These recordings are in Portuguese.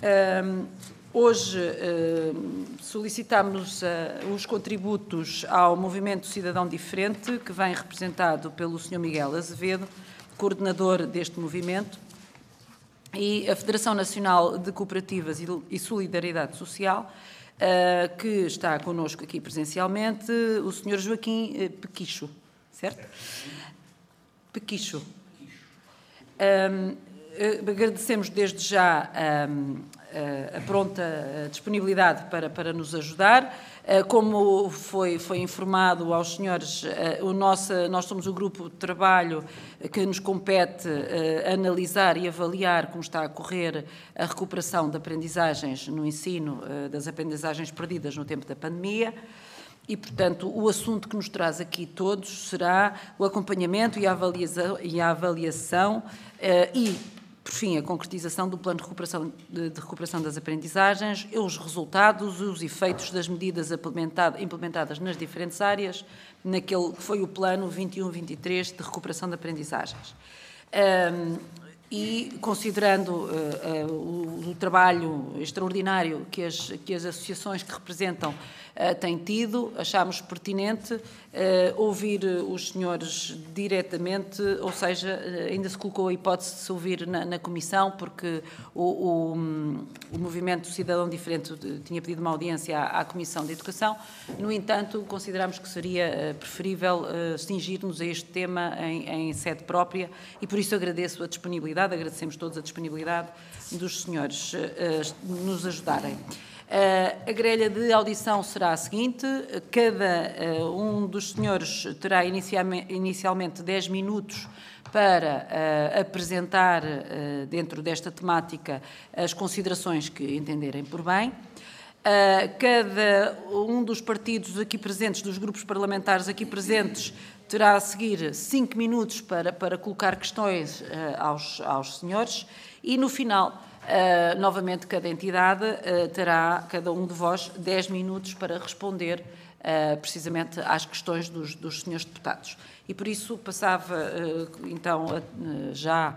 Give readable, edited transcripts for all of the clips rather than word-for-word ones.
Hoje solicitamos os contributos ao Movimento Cidadão Diferente, que vem representado pelo Sr. Miguel Azevedo, coordenador deste movimento, e a Federação Nacional de Cooperativas e Solidariedade Social, que está connosco aqui presencialmente, o Sr. Joaquim Pequicho, certo? Pequicho. Agradecemos desde já a pronta disponibilidade para nos ajudar. Como foi informado aos senhores, nós somos o grupo de trabalho que nos compete analisar e avaliar como está a correr a recuperação de aprendizagens no ensino, das aprendizagens perdidas no tempo da pandemia. E, portanto, o assunto que nos traz aqui todos será o acompanhamento e a avaliação e, por fim, a concretização do plano de recuperação das aprendizagens, os resultados, os efeitos das medidas implementadas nas diferentes áreas, naquele que foi o plano 21-23 de recuperação de aprendizagens. E, considerando o trabalho extraordinário que as associações que representam têm tido, achámos pertinente ouvir os senhores diretamente, ou seja, ainda se colocou a hipótese de se ouvir na comissão, porque o Movimento Cidadão Diferente tinha pedido uma audiência à Comissão de Educação. No entanto, consideramos que seria preferível cingir-nos a este tema em sede própria e, por isso, agradeço a disponibilidade, agradecemos todos a disponibilidade dos senhores nos ajudarem. A grelha de audição será a seguinte: cada um dos senhores terá inicialmente 10 minutos para apresentar, dentro desta temática, as considerações que entenderem por bem. Cada um dos partidos aqui presentes, dos grupos parlamentares aqui presentes, terá a seguir 5 minutos para colocar questões aos senhores e, no final, novamente, cada entidade terá, cada um de vós, 10 minutos para responder precisamente às questões dos senhores deputados. E por isso passava então já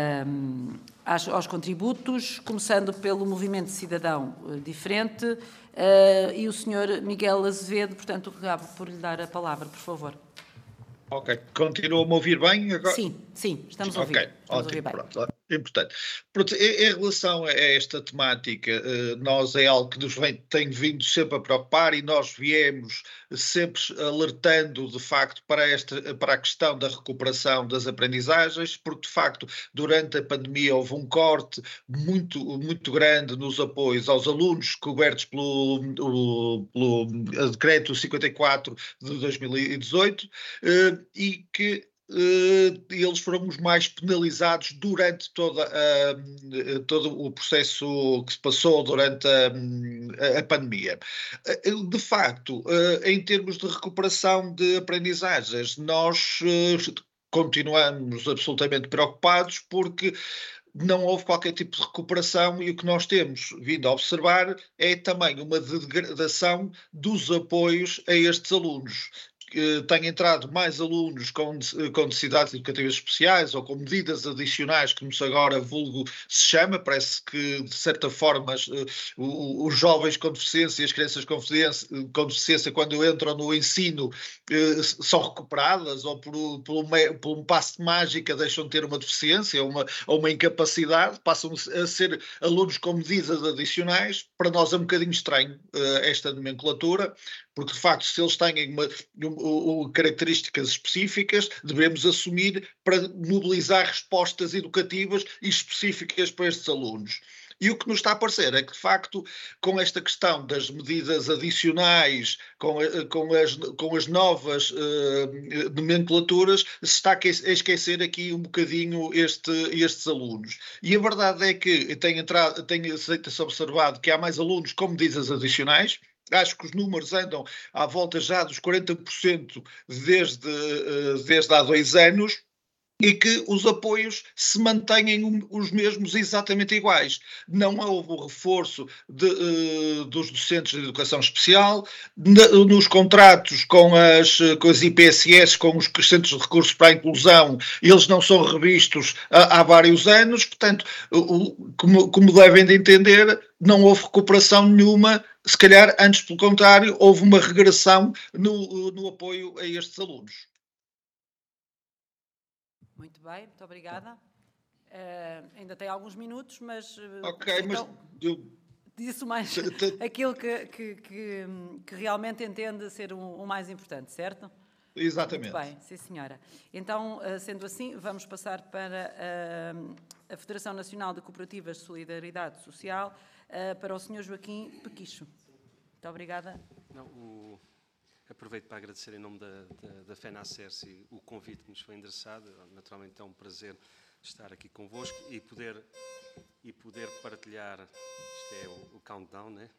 aos contributos, começando pelo Movimento Cidadão Diferente e o Sr. Miguel Azevedo, portanto, acabo por lhe dar a palavra, por favor. Ok. Continua-me a ouvir bem agora? Sim, estamos a ouvir. Ok, ótimo, pronto. Importante. Pronto, em relação a esta temática, nós é algo que nos tem vindo sempre a preocupar e nós viemos sempre alertando, de facto, para a questão da recuperação das aprendizagens, porque, de facto, durante a pandemia houve um corte muito grande nos apoios aos alunos cobertos pelo Decreto 54 de 2018 e que eles foram os mais penalizados durante todo o processo que se passou durante a pandemia. De facto, em termos de recuperação de aprendizagens, nós continuamos absolutamente preocupados porque não houve qualquer tipo de recuperação e o que nós temos vindo a observar é também uma degradação dos apoios a estes alunos. Tem entrado mais alunos com necessidades educativas especiais ou com medidas adicionais, como se agora vulgo se chama. Parece que, de certa forma, os jovens com deficiência e as crianças com deficiência, quando entram no ensino, são recuperadas ou por um passe de mágica deixam de ter uma deficiência ou uma incapacidade, passam a ser alunos com medidas adicionais. Para nós é um bocadinho estranho esta nomenclatura, porque, de facto, se eles têm características específicas, devemos assumir para mobilizar respostas educativas e específicas para estes alunos. E o que nos está a parecer é que, de facto, com esta questão das medidas adicionais, com as novas nomenclaturas, se está a esquecer aqui um bocadinho estes alunos. E a verdade é que tem-se observado que há mais alunos com medidas adicionais. Acho que os números andam à volta já dos 40% desde há 2 anos. e que os apoios se mantenham os mesmos exatamente iguais. Não houve o reforço dos docentes de educação especial, nos contratos com as IPSS, com os Centros de Recursos para a Inclusão, eles não são revistos há vários anos, portanto, como devem de entender, não houve recuperação nenhuma, se calhar, antes pelo contrário, houve uma regressão no apoio a estes alunos. Muito bem, muito obrigada. Ainda tem alguns minutos, mas... Ok, então, mas... Disse mais aquilo que realmente entende ser o mais importante, certo? Exatamente. Muito bem, sim senhora. Então, sendo assim, vamos passar para a Federação Nacional de Cooperativas de Solidariedade Social, para o Sr. Joaquim Pequicho. Muito obrigada. Aproveito para agradecer em nome da FENACERSI o convite que nos foi endereçado. Naturalmente é um prazer estar aqui convosco e poder partilhar. Isto é o countdown, né?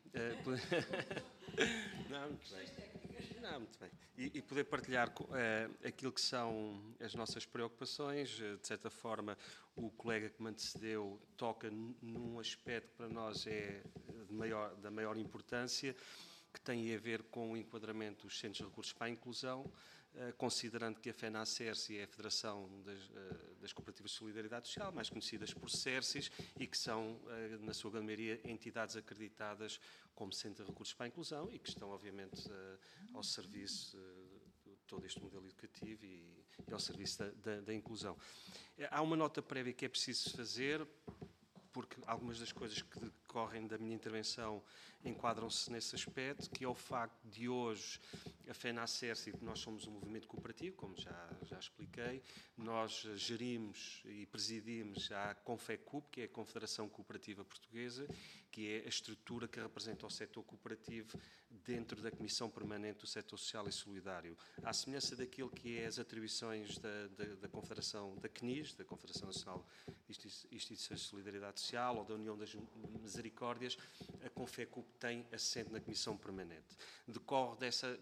Não, muito bem. Não, muito bem. E poder partilhar aquilo que são as nossas preocupações. De certa forma, o colega que me antecedeu toca num aspecto que para nós é da maior importância, que tem a ver com o enquadramento dos Centros de Recursos para a Inclusão, considerando que a FENACERSI é a Federação das Cooperativas de Solidariedade Social, mais conhecidas por CERSIS, e que são, na sua grande maioria, entidades acreditadas como Centro de Recursos para a Inclusão e que estão, obviamente, ao serviço de todo este modelo educativo e ao serviço da inclusão. Há uma nota prévia que é preciso fazer, porque algumas das coisas que decorrem da minha intervenção enquadram-se nesse aspecto, que é o facto de hoje a FENACERSI, que nós somos um movimento cooperativo, como já expliquei, nós gerimos e presidimos a CONFECUP, que é a Confederação Cooperativa Portuguesa, que é a estrutura que representa o setor cooperativo dentro da Comissão Permanente do Setor Social e Solidário. À semelhança daquilo que é as atribuições da Confederação da CNIS, da Confederação Nacional de Instituições de Solidariedade Social, ou da União das Misericórdias, a CONFECUP tem assento na Comissão Permanente. Decorre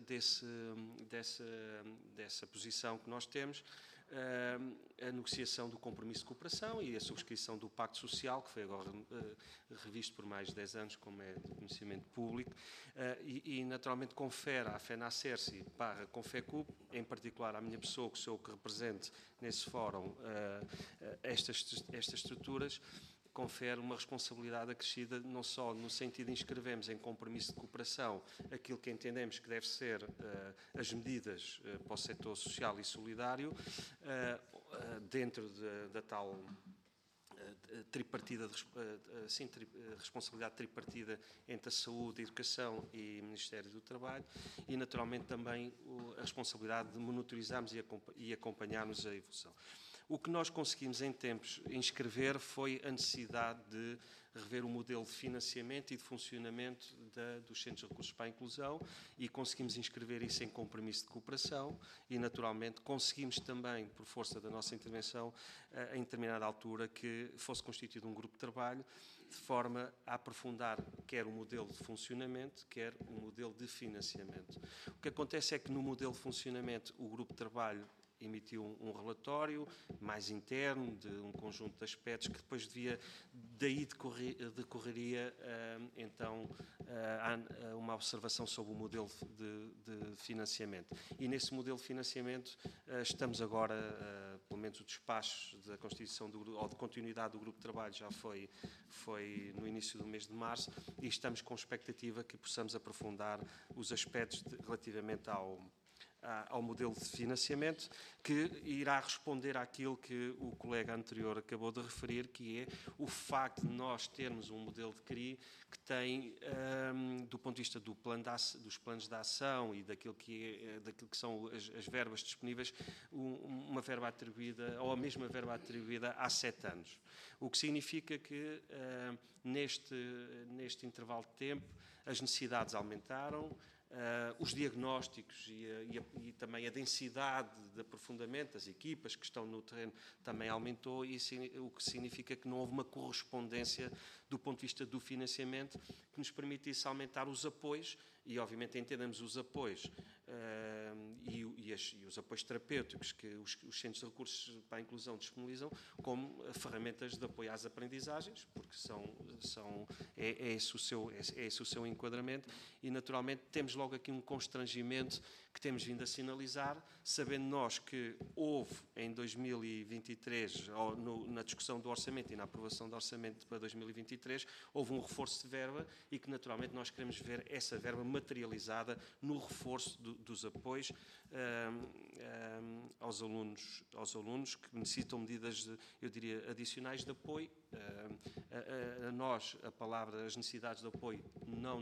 dessa posição que nós temos a negociação do compromisso de cooperação e a subscrição do Pacto Social, que foi agora revisto por mais de 10 anos, como é de conhecimento público, e naturalmente confere à FENACERSI / CONFECUP, em particular à minha pessoa, que sou o que represente nesse fórum estas estruturas, confere uma responsabilidade acrescida, não só no sentido de inscrevermos em compromisso de cooperação aquilo que entendemos que deve ser as medidas para o setor social e solidário, dentro da tal tripartida, responsabilidade tripartida entre a saúde, a educação e o Ministério do Trabalho, e naturalmente também a responsabilidade de monitorizarmos e acompanharmos a evolução. O que nós conseguimos em tempos inscrever foi a necessidade de rever o modelo de financiamento e de funcionamento dos Centros de Recursos para a Inclusão, e conseguimos inscrever isso em compromisso de cooperação e, naturalmente, conseguimos também, por força da nossa intervenção, em determinada altura, que fosse constituído um grupo de trabalho de forma a aprofundar quer o modelo de funcionamento, quer o modelo de financiamento. O que acontece é que no modelo de funcionamento o grupo de trabalho emitiu um relatório mais interno de um conjunto de aspectos que depois daí decorreria então uma observação sobre o modelo de financiamento. E nesse modelo de financiamento estamos agora, pelo menos o despacho da constituição ou de continuidade do grupo de trabalho já foi no início do mês de março, e estamos com expectativa que possamos aprofundar os aspectos relativamente ao modelo de financiamento, que irá responder àquilo que o colega anterior acabou de referir, que é o facto de nós termos um modelo de CRI que tem, do ponto de vista dos planos de ação e daquilo que são as verbas disponíveis, uma verba atribuída, ou a mesma verba atribuída há 7 anos. O que significa que, neste intervalo de tempo, as necessidades aumentaram, os diagnósticos e também a densidade de aprofundamento das equipas que estão no terreno também aumentou, e o que significa que não houve uma correspondência do ponto de vista do financiamento que nos permitisse aumentar os apoios, e obviamente entendemos os apoios e os apoios terapêuticos que os centros de recursos para a inclusão disponibilizam como ferramentas de apoio às aprendizagens, porque é esse o seu enquadramento, e naturalmente temos logo aqui um constrangimento que temos vindo a sinalizar, sabendo nós que houve em 2023, na discussão do orçamento e na aprovação do orçamento para 2023, houve um reforço de verba e que naturalmente nós queremos ver essa verba materializada no reforço dos apoios aos alunos que necessitam medidas, eu diria, adicionais de apoio. A nós, a palavra, as necessidades de apoio não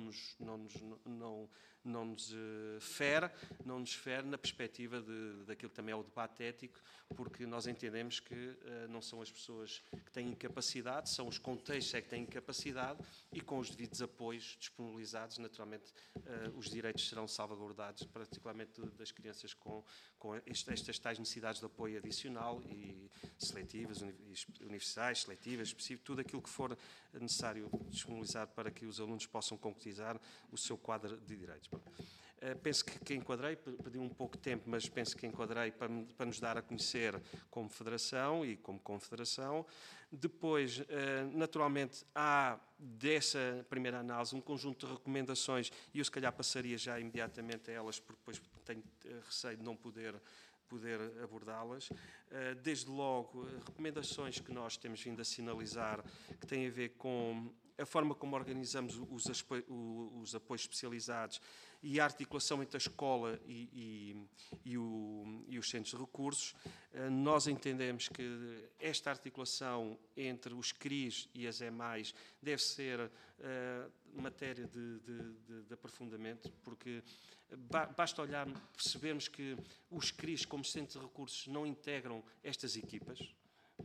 nos fere na perspectiva daquilo que também é o debate ético, porque nós entendemos que não são as pessoas que têm capacidade, são os contextos que têm capacidade, e com os devidos apoios disponibilizados, naturalmente, os direitos serão salvaguardados, particularmente das crianças com estas tais necessidades de apoio adicional e seletivas, universais, seletivas, específicas, tudo aquilo que for necessário disponibilizar para que os alunos possam concretizar o seu quadro de direitos. Penso que enquadrei, pedi um pouco de tempo, mas penso que enquadrei para nos dar a conhecer como Federação e como Confederação. Depois, naturalmente, há dessa primeira análise um conjunto de recomendações, e eu se calhar passaria já imediatamente a elas, porque depois tenho receio de não poder abordá-las. Desde logo, recomendações que nós temos vindo a sinalizar, que têm a ver com a forma como organizamos os apoios especializados e a articulação entre a escola e os centros de recursos. Nós entendemos que esta articulação entre os CRIs e as EMAIs deve ser matéria de aprofundamento, porque basta olhar, percebermos que os CRIs, como centros de recursos, não integram estas equipas.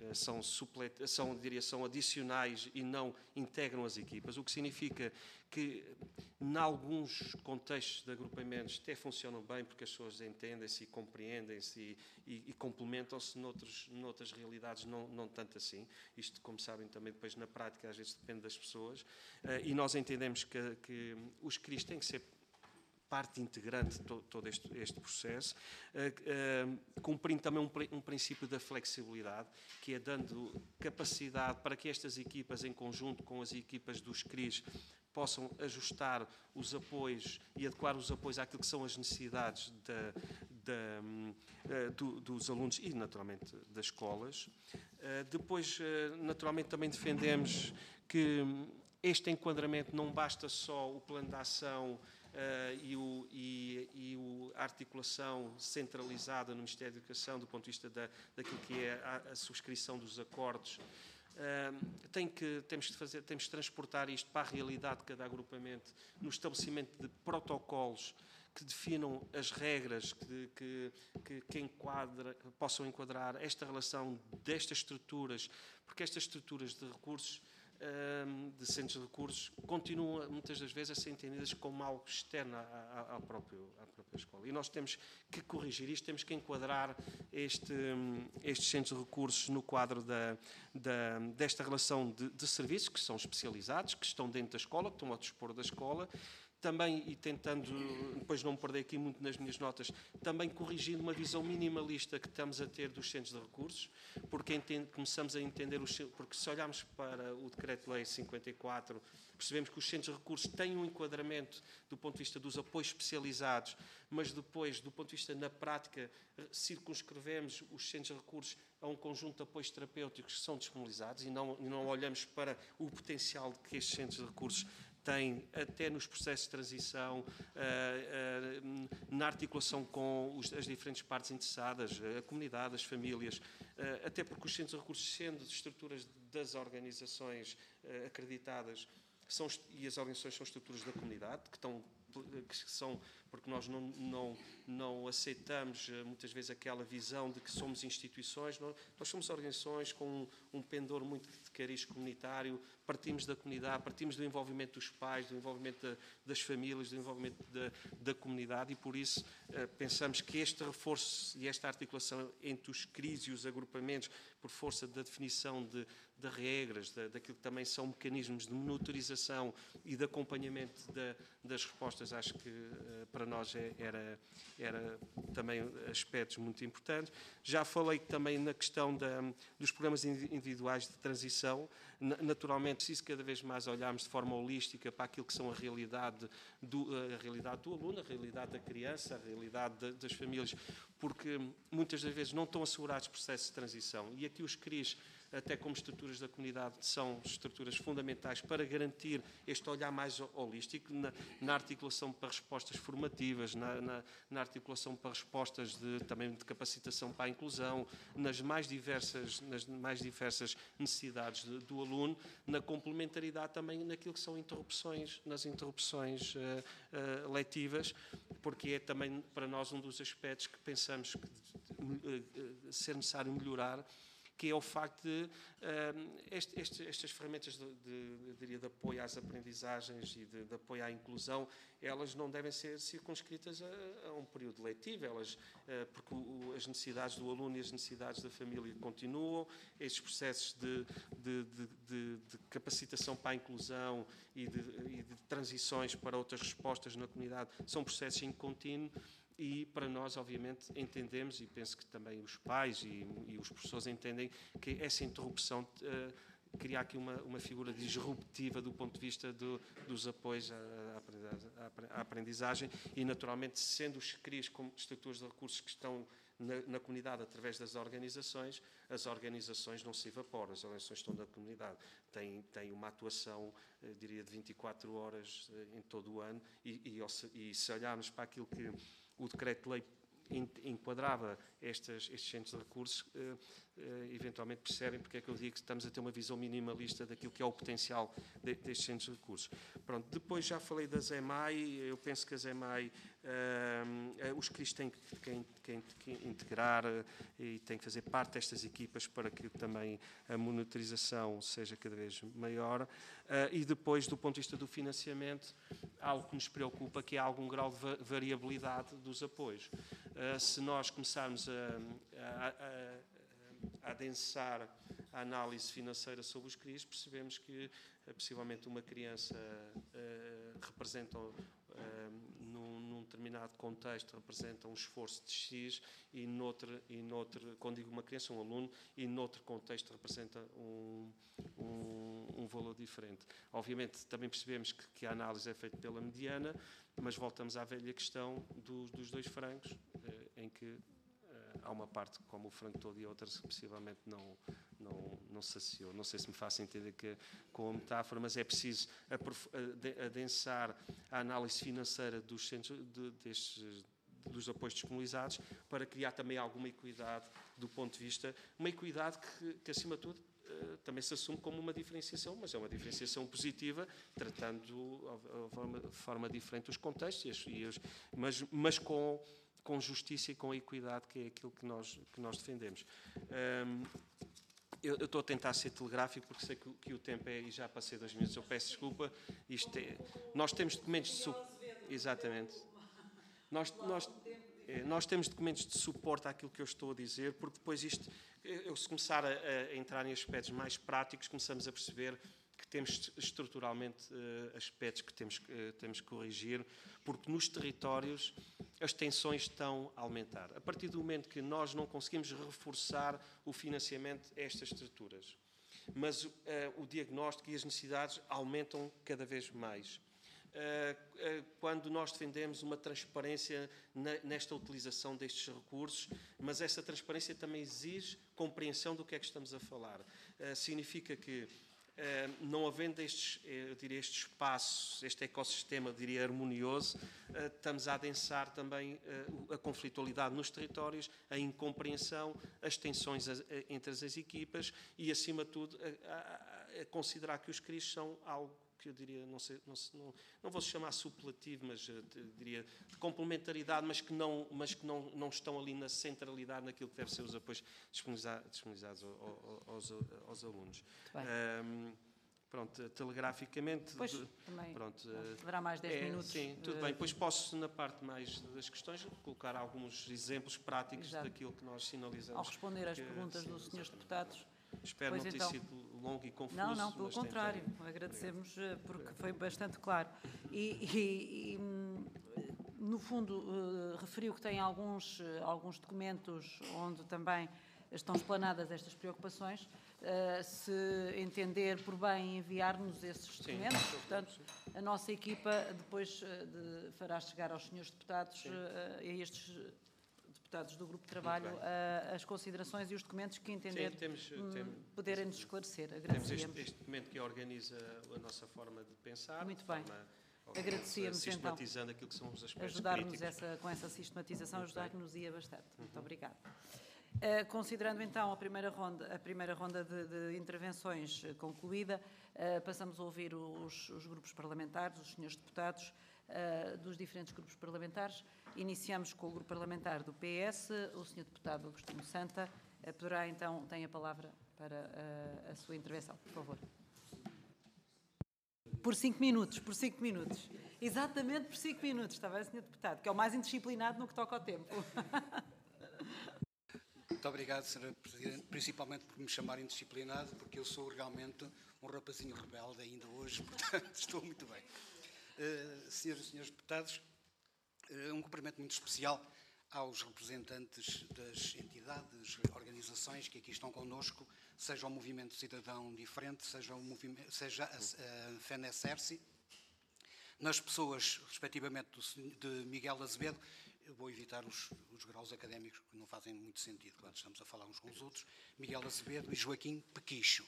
São adicionais e não integram as equipas, o que significa que, em alguns contextos de agrupamentos, até funcionam bem, porque as pessoas entendem-se e compreendem-se e complementam-se, noutras realidades não tanto assim. Isto, como sabem, também depois na prática às vezes depende das pessoas, e nós entendemos que os CRIs têm que ser parte integrante de todo este processo, cumprindo também um princípio da flexibilidade, que é dando capacidade para que estas equipas, em conjunto com as equipas dos CRIs, possam ajustar os apoios e adequar os apoios àquilo que são as necessidades dos alunos e, naturalmente, das escolas. Depois, naturalmente, também defendemos que este enquadramento não basta só o plano de ação a articulação centralizada no Ministério da Educação, do ponto de vista daquilo que é a subscrição dos acordos. Temos de transportar isto para a realidade de cada agrupamento, no estabelecimento de protocolos que definam as regras que possam enquadrar esta relação destas estruturas, porque estas estruturas de recursos, de centros de recursos, continuam muitas das vezes a ser entendidas como algo externo à própria escola. E nós temos que corrigir isto, temos que enquadrar estes centros de recursos no quadro desta relação de serviços que são especializados, que estão dentro da escola, que estão ao dispor da escola. Também, e tentando, depois não me perder aqui muito nas minhas notas, também corrigindo uma visão minimalista que estamos a ter dos centros de recursos, porque começamos a entender, porque se olharmos para o Decreto-Lei 54, percebemos que os centros de recursos têm um enquadramento do ponto de vista dos apoios especializados, mas depois, do ponto de vista na prática, circunscrevemos os centros de recursos a um conjunto de apoios terapêuticos que são disponibilizados e não olhamos para o potencial que estes centros de recursos têm, até nos processos de transição, na articulação com as diferentes partes interessadas, a comunidade, as famílias, até porque os centros de recursos, sendo de estruturas das organizações acreditadas, e as organizações são estruturas da comunidade, que são, porque nós não aceitamos muitas vezes aquela visão de que somos instituições, nós somos organizações com um pendor muito de cariz comunitário, partimos da comunidade, partimos do envolvimento dos pais, do envolvimento das famílias, do envolvimento da comunidade, e por isso pensamos que este reforço e esta articulação entre os CRIs e os agrupamentos, por força da definição de regras, daquilo que também são mecanismos de monitorização e de acompanhamento das respostas, acho que para nós era também aspectos muito importantes. Já falei também na questão dos programas individuais de transição. Naturalmente, preciso cada vez mais olharmos de forma holística para aquilo que são a realidade do aluno, a realidade da criança, a realidade das famílias, porque muitas das vezes não estão assegurados processos de transição. E aqui os CRIs, até como estruturas da comunidade, são estruturas fundamentais para garantir este olhar mais holístico na articulação para respostas formativas, na articulação para respostas também de capacitação para a inclusão, nas mais diversas necessidades do aluno, na complementaridade também naquilo que são nas interrupções letivas, porque é também para nós um dos aspectos que pensamos que ser necessário melhorar, que é o facto de estas ferramentas de apoio às aprendizagens e de apoio à inclusão, elas não devem ser circunscritas a um período letivo, porque as necessidades do aluno e as necessidades da família continuam, estes processos de capacitação para a inclusão e de transições para outras respostas na comunidade são processos em contínuo. E para nós, obviamente, entendemos, e penso que também os pais e os professores entendem, que essa interrupção cria aqui uma figura disruptiva do ponto de vista dos apoios à aprendizagem e, naturalmente, sendo os CRIs como estruturas de recursos que estão na comunidade através das organizações, as organizações não se evaporam, as organizações estão na comunidade, têm uma atuação, diria, de 24 horas em todo o ano e se olharmos para aquilo que o decreto-lei enquadrava estes centros de recursos, eventualmente percebem porque é que eu digo que estamos a ter uma visão minimalista daquilo que é o potencial destes centros de recursos. Pronto, depois já falei das EMAI, eu penso que as EMAI, os CRIs têm que integrar e têm que fazer parte destas equipas para que também a monitorização seja cada vez maior. E depois, do ponto de vista do financiamento, algo que nos preocupa, que é algum grau de variabilidade dos apoios. Se nós começarmos a adensar a análise financeira sobre os CRIs, percebemos que possivelmente uma criança representa, num determinado contexto, representa um esforço de X e noutro, quando digo uma criança, um aluno, e noutro contexto representa um valor diferente. Obviamente também percebemos que a análise é feita pela mediana, mas voltamos à velha questão dos 2 francos, em que há uma parte como o franco todo e outras que possivelmente não se associou. Não sei se me faço entender com a metáfora, mas é preciso adensar a análise financeira dos centros dos apoios disponibilizados para criar também alguma equidade do ponto de vista, uma equidade que acima de tudo também se assume como uma diferenciação, mas é uma diferenciação positiva, tratando de forma diferente os contextos, mas com justiça e com equidade, que é aquilo que nós defendemos. Eu estou a tentar ser telegráfico porque sei que o tempo é, e já passei 2 minutos, eu peço desculpa. Nós temos documentos de suporte. Exatamente. Nós temos documentos de suporte àquilo que eu estou a dizer, porque depois se começar a entrar em aspectos mais práticos, começamos a perceber que temos estruturalmente aspectos que temos que corrigir, porque nos territórios as tensões estão a aumentar. A partir do momento que nós não conseguimos reforçar o financiamento a estas estruturas, mas o diagnóstico e as necessidades aumentam cada vez mais. Quando nós defendemos uma transparência nesta utilização destes recursos, mas essa transparência também exige compreensão do que é que estamos a falar. Significa que, não havendo este espaço, este ecossistema, diria, harmonioso, estamos a adensar também a conflitualidade nos territórios, a incompreensão, as tensões entre as equipas e, acima de tudo, a considerar que os CRIs são algo que eu diria, não vou chamar superlativo, mas diria de complementaridade, mas que não estão ali na centralidade naquilo que deve ser os apoios disponibilizados aos alunos. Pronto, telegraficamente... Pois, também haverá mais 10 minutos. Sim, tudo bem. Depois posso, na parte mais das questões, colocar alguns exemplos práticos daquilo que nós sinalizamos. Ao responder às perguntas dos senhores deputados... Espero não ter sido longo e confuso. Não, pelo contrário, agradecemos porque foi bastante claro. No fundo, referiu que tem alguns documentos onde também estão explanadas estas preocupações. Se entender por bem enviar-nos esses documentos, portanto, a nossa equipa depois fará chegar aos senhores deputados, a estes deputados do Grupo de Trabalho, as considerações e os documentos que entender poderem nos esclarecer. Agradecemos. Temos este documento que organiza a nossa forma de pensar. Muito bem. Agradecemos, sistematizando aquilo que são os aspectos ajudar-nos críticos. com essa sistematização, ajudar-nos-ia bastante. Muito obrigada. Considerando então a primeira ronda de intervenções concluída, passamos a ouvir os grupos parlamentares, os senhores deputados dos diferentes grupos parlamentares. Iniciamos com o grupo parlamentar do PS, o senhor deputado Agostinho Santa. Poderá então, tem a palavra para a sua intervenção, por favor. Por 5 minutos. Exatamente por 5 minutos, está bem, senhor deputado, que é o mais indisciplinado no que toca ao tempo. Muito obrigado, Sra. Presidente, principalmente por me chamar indisciplinado, porque eu sou realmente um rapazinho rebelde ainda hoje, portanto estou muito bem. Senhoras e senhores deputados, um cumprimento muito especial aos representantes das entidades, organizações que aqui estão connosco, seja o Movimento Cidadão Diferente, seja a FENESERCI, nas pessoas, respectivamente, de Miguel Azevedo. Eu vou evitar os graus académicos, que não fazem muito sentido quando estamos a falar uns com os outros, Miguel Azevedo e Joaquim Pequicho.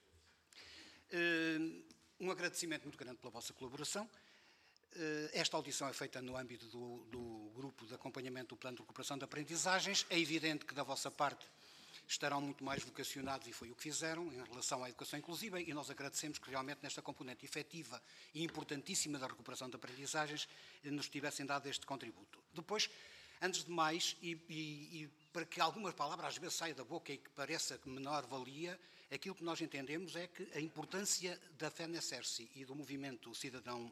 Um agradecimento muito grande pela vossa colaboração. Esta audição é feita no âmbito do grupo de acompanhamento do Plano de Recuperação de Aprendizagens. É evidente que da vossa parte estarão muito mais vocacionados, e foi o que fizeram, em relação à educação inclusiva, e nós agradecemos que realmente nesta componente efetiva e importantíssima da recuperação de aprendizagens nos tivessem dado este contributo. Depois, antes de mais, e para que algumas palavras às vezes saiam da boca e que pareça menor valia, aquilo que nós entendemos é que a importância da FENESERCI e do movimento cidadão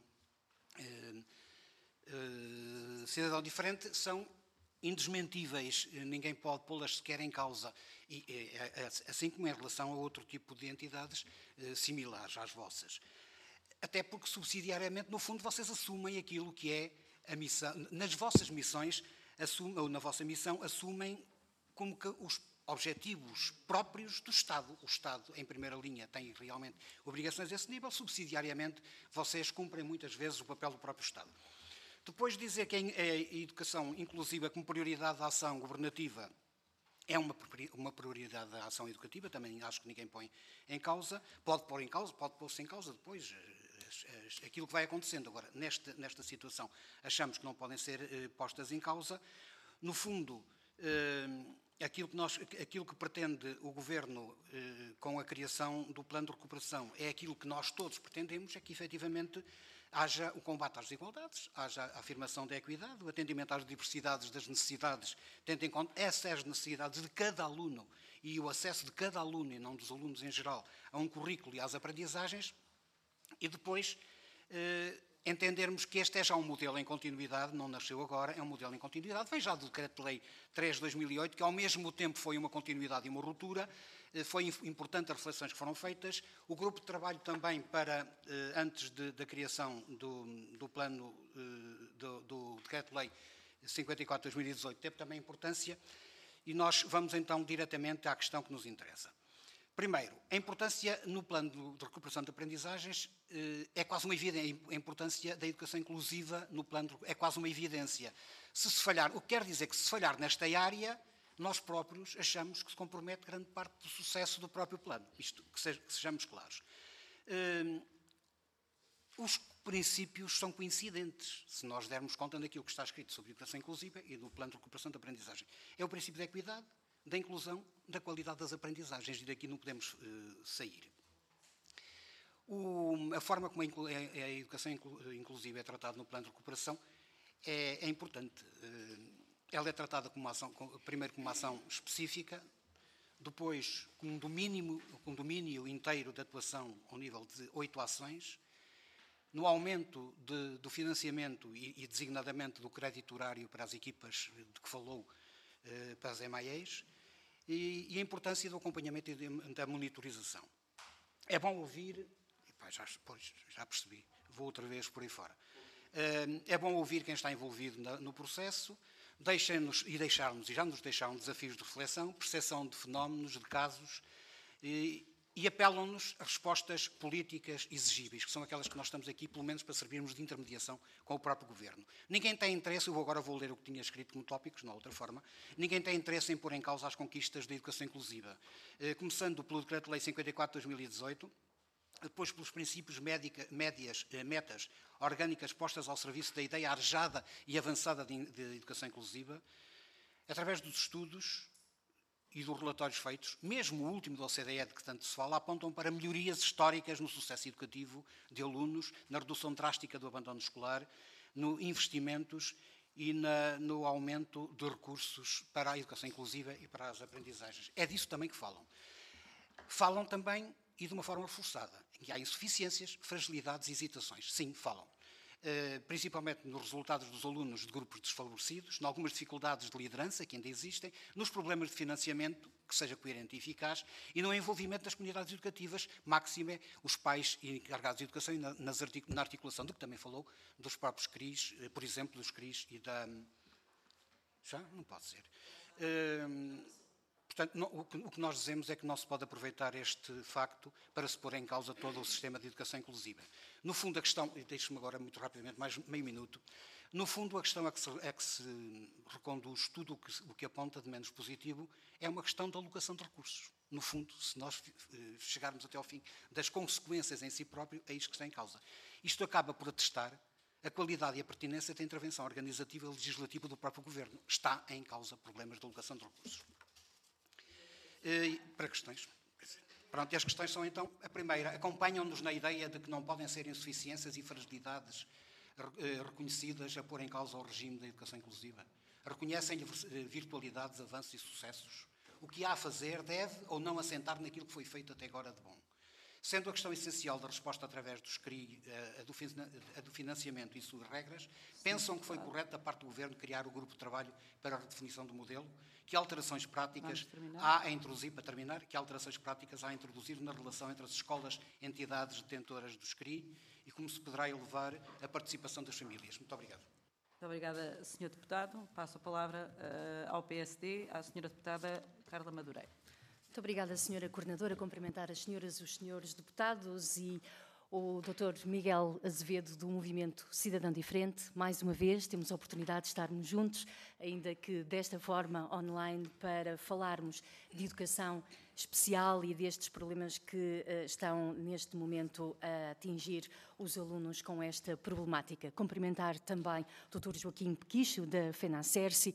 diferente são indesmentíveis, ninguém pode pô-las sequer em causa, assim como em relação a outro tipo de entidades similares às vossas. Até porque, subsidiariamente, no fundo, vocês assumem aquilo que é a missão, nas vossas missões, ou na vossa missão, assumem como que os objetivos próprios do Estado. O Estado, em primeira linha, tem realmente obrigações a esse nível, subsidiariamente, vocês cumprem muitas vezes o papel do próprio Estado. Depois dizer que a educação inclusiva como prioridade da ação governativa é uma prioridade da ação educativa, também acho que ninguém põe em causa, pode pôr-se em causa depois aquilo que vai acontecendo. Agora, nesta situação, achamos que não podem ser postas em causa. No fundo, aquilo que pretende o Governo com a criação do Plano de Recuperação é aquilo que nós todos pretendemos, é que efetivamente haja o combate às desigualdades, haja a afirmação da equidade, o atendimento às diversidades das necessidades, tendo em conta essas necessidades de cada aluno e o acesso de cada aluno, e não dos alunos em geral, a um currículo e às aprendizagens, e depois entendermos que este é já um modelo em continuidade, não nasceu agora, é um modelo em continuidade, vem já do Decreto-Lei 3 de 2008, que ao mesmo tempo foi uma continuidade e uma ruptura, foi importante as reflexões que foram feitas. O grupo de trabalho também antes da criação do plano do Decreto-Lei 54 de 2018 teve também importância, e nós vamos então diretamente à questão que nos interessa. Primeiro, a importância no plano de recuperação de aprendizagens é quase uma evidência. A importância da educação inclusiva no plano é quase uma evidência. Se falhar, o que quer dizer que se falhar nesta área, nós próprios achamos que se compromete grande parte do sucesso do próprio plano. Isto, que sejamos claros. Os princípios são coincidentes, se nós dermos conta daquilo que está escrito sobre a educação inclusiva e do plano de recuperação de aprendizagem. É o princípio da equidade, da inclusão, da qualidade das aprendizagens, e daqui não podemos sair. A forma como a educação inclusiva é tratada no plano de recuperação é importante. Ela é tratada primeiro como uma ação específica, depois com um domínio inteiro de atuação ao nível de 8 ações, no aumento do financiamento e designadamente do crédito horário para as equipas de que falou, para as EMAEs, e a importância do acompanhamento e da monitorização. É bom ouvir... já percebi, vou outra vez por aí fora. É bom ouvir quem está envolvido no processo, deixar-nos, e já nos deixaram desafios de reflexão, percepção de fenómenos, de casos, e apelam-nos a respostas políticas exigíveis, que são aquelas que nós estamos aqui, pelo menos, para servirmos de intermediação com o próprio Governo. Ninguém tem interesse, agora vou ler o que tinha escrito como tópicos, não outra forma, ninguém tem interesse em pôr em causa as conquistas da educação inclusiva. Começando pelo Decreto-Lei 54 de 2018, depois pelos princípios metas orgânicas postas ao serviço da ideia arejada e avançada de educação inclusiva, através dos estudos e dos relatórios feitos, mesmo o último da OCDE de que tanto se fala, apontam para melhorias históricas no sucesso educativo de alunos, na redução drástica do abandono escolar, no investimentos e no aumento de recursos para a educação inclusiva e para as aprendizagens. É disso também que falam. Falam também, e de uma forma reforçada, que há insuficiências, fragilidades e hesitações. Sim, falam. Principalmente nos resultados dos alunos de grupos desfavorecidos, em algumas dificuldades de liderança que ainda existem, nos problemas de financiamento, que seja coerente e eficaz, e no envolvimento das comunidades educativas, máxime os pais encarregados de educação e na articulação do que também falou, dos próprios CRIs, por exemplo, dos CRIs e da... Já? Não pode ser. Portanto, o que nós dizemos é que não se pode aproveitar este facto para se pôr em causa todo o sistema de educação inclusiva. No fundo, a questão, e deixe-me agora muito rapidamente, mais meio minuto, no fundo a questão a que se reconduz tudo o que aponta de menos positivo é uma questão da alocação de recursos. No fundo, se nós chegarmos até ao fim das consequências em si próprio, é isto que está em causa. Isto acaba por atestar a qualidade e a pertinência da intervenção organizativa e legislativa do próprio Governo. Está em causa problemas de alocação de recursos. Para questões. Pronto, e as questões são então, a primeira, acompanham-nos na ideia de que não podem ser insuficiências e fragilidades reconhecidas a pôr em causa o regime da educação inclusiva. Reconhecem virtualidades, avanços e sucessos. O que há a fazer deve ou não assentar naquilo que foi feito até agora de bom. Sendo a questão essencial da resposta através dos CRI, a do financiamento e suas regras, pensam que foi correto da parte do Governo criar o grupo de trabalho para a redefinição do modelo? Que alterações práticas há a introduzir, para terminar, que alterações práticas há a introduzir na relação entre as escolas, entidades detentoras dos CRI e como se poderá elevar a participação das famílias? Muito obrigado. Muito obrigada, Sr. Deputado. Passo a palavra ao PSD, à Sra. Deputada Carla Madureira. Muito obrigada, Sra. Coordenadora. Cumprimentar as senhoras e os senhores deputados e o Dr. Miguel Azevedo do Movimento Cidadão Diferente. Mais uma vez temos a oportunidade de estarmos juntos, ainda que desta forma online, para falarmos de educação especial e destes problemas que estão neste momento a atingir os alunos com esta problemática. Cumprimentar também o Dr. Joaquim Pequicho, da FENACERCI.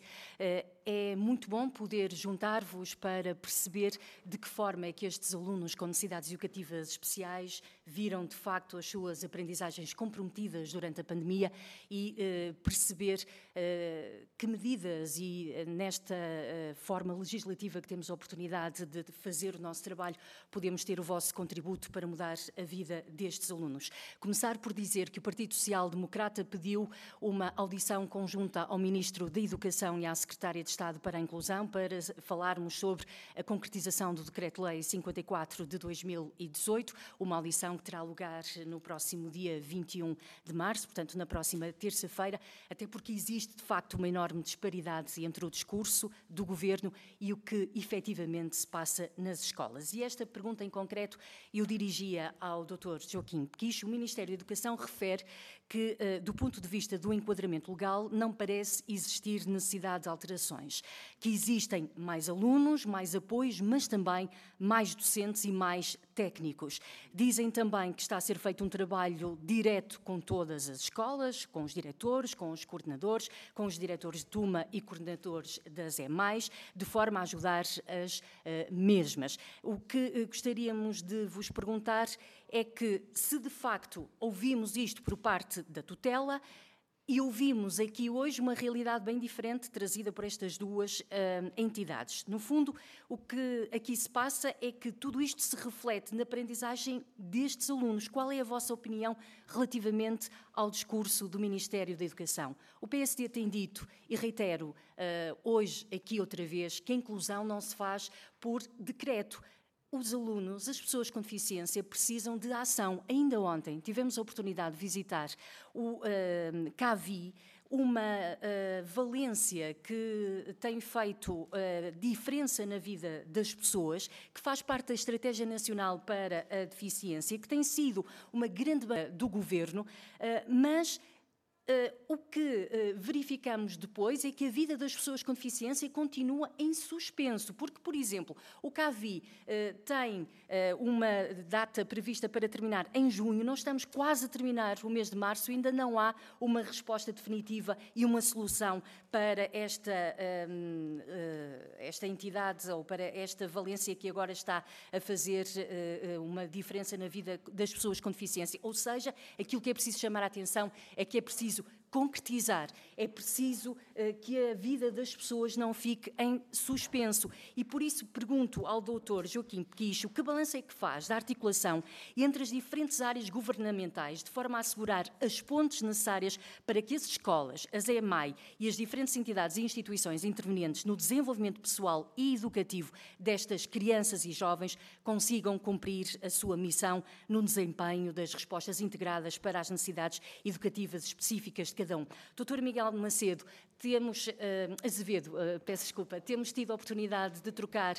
É muito bom poder juntar-vos para perceber de que forma é que estes alunos com necessidades educativas especiais viram, de facto, as suas aprendizagens comprometidas durante a pandemia e perceber que medidas e nesta forma legislativa que temos a oportunidade de fazer o nosso trabalho, podemos ter o vosso contributo para mudar a vida destes alunos. Começar por dizer que o Partido Social Democrata pediu uma audição conjunta ao Ministro da Educação e à Secretária de Estado para a Inclusão para falarmos sobre a concretização do Decreto-Lei 54 de 2018, uma audição que terá lugar no próximo dia 21 de março, portanto na próxima terça-feira, até porque existe de facto uma enorme disparidade entre o discurso do Governo e o que efetivamente se passa nas escolas. E esta pergunta em concreto eu dirigia ao Dr. Joaquim Pequicho. O Ministério da Educação refere que, do ponto de vista do enquadramento legal, não parece existir necessidade de alterações, que existem mais alunos, mais apoios, mas também mais docentes e mais técnicos. Dizem também que está a ser feito um trabalho direto com todas as escolas, com os diretores, com os coordenadores, com os diretores de turma e coordenadores das EMAIs, de forma a ajudar as mesmas. O que gostaríamos de vos perguntar é que, se de facto ouvimos isto por parte da tutela, e ouvimos aqui hoje uma realidade bem diferente trazida por estas duas entidades. No fundo, o que aqui se passa é que tudo isto se reflete na aprendizagem destes alunos. Qual é a vossa opinião relativamente ao discurso do Ministério da Educação? O PSD tem dito, e reitero hoje aqui outra vez, que a inclusão não se faz por decreto. os alunos, as pessoas com deficiência, precisam de ação. Ainda ontem tivemos a oportunidade de visitar o CAVI, uma valência que tem feito diferença na vida das pessoas, que faz parte da Estratégia Nacional para a Deficiência, que tem sido uma grande do Governo, mas o que verificamos depois é que a vida das pessoas com deficiência continua em suspenso, porque, por exemplo, o CAVI tem uma data prevista para terminar em junho, nós estamos quase a terminar o mês de março, ainda não há uma resposta definitiva e uma solução para esta entidade ou para esta valência que agora está a fazer uma diferença na vida das pessoas com deficiência. Ou seja, aquilo que é preciso chamar a atenção é que é preciso concretizar, é preciso que a vida das pessoas não fique em suspenso. E por isso pergunto ao Dr. Joaquim Pequicho que balanço é que faz da articulação entre as diferentes áreas governamentais de forma a assegurar as pontes necessárias para que as escolas, as EMAI e as diferentes entidades e instituições intervenientes no desenvolvimento pessoal e educativo destas crianças e jovens consigam cumprir a sua missão no desempenho das respostas integradas para as necessidades educativas específicas de cada um. Dr. Miguel Macedo, temos tido a oportunidade de trocar,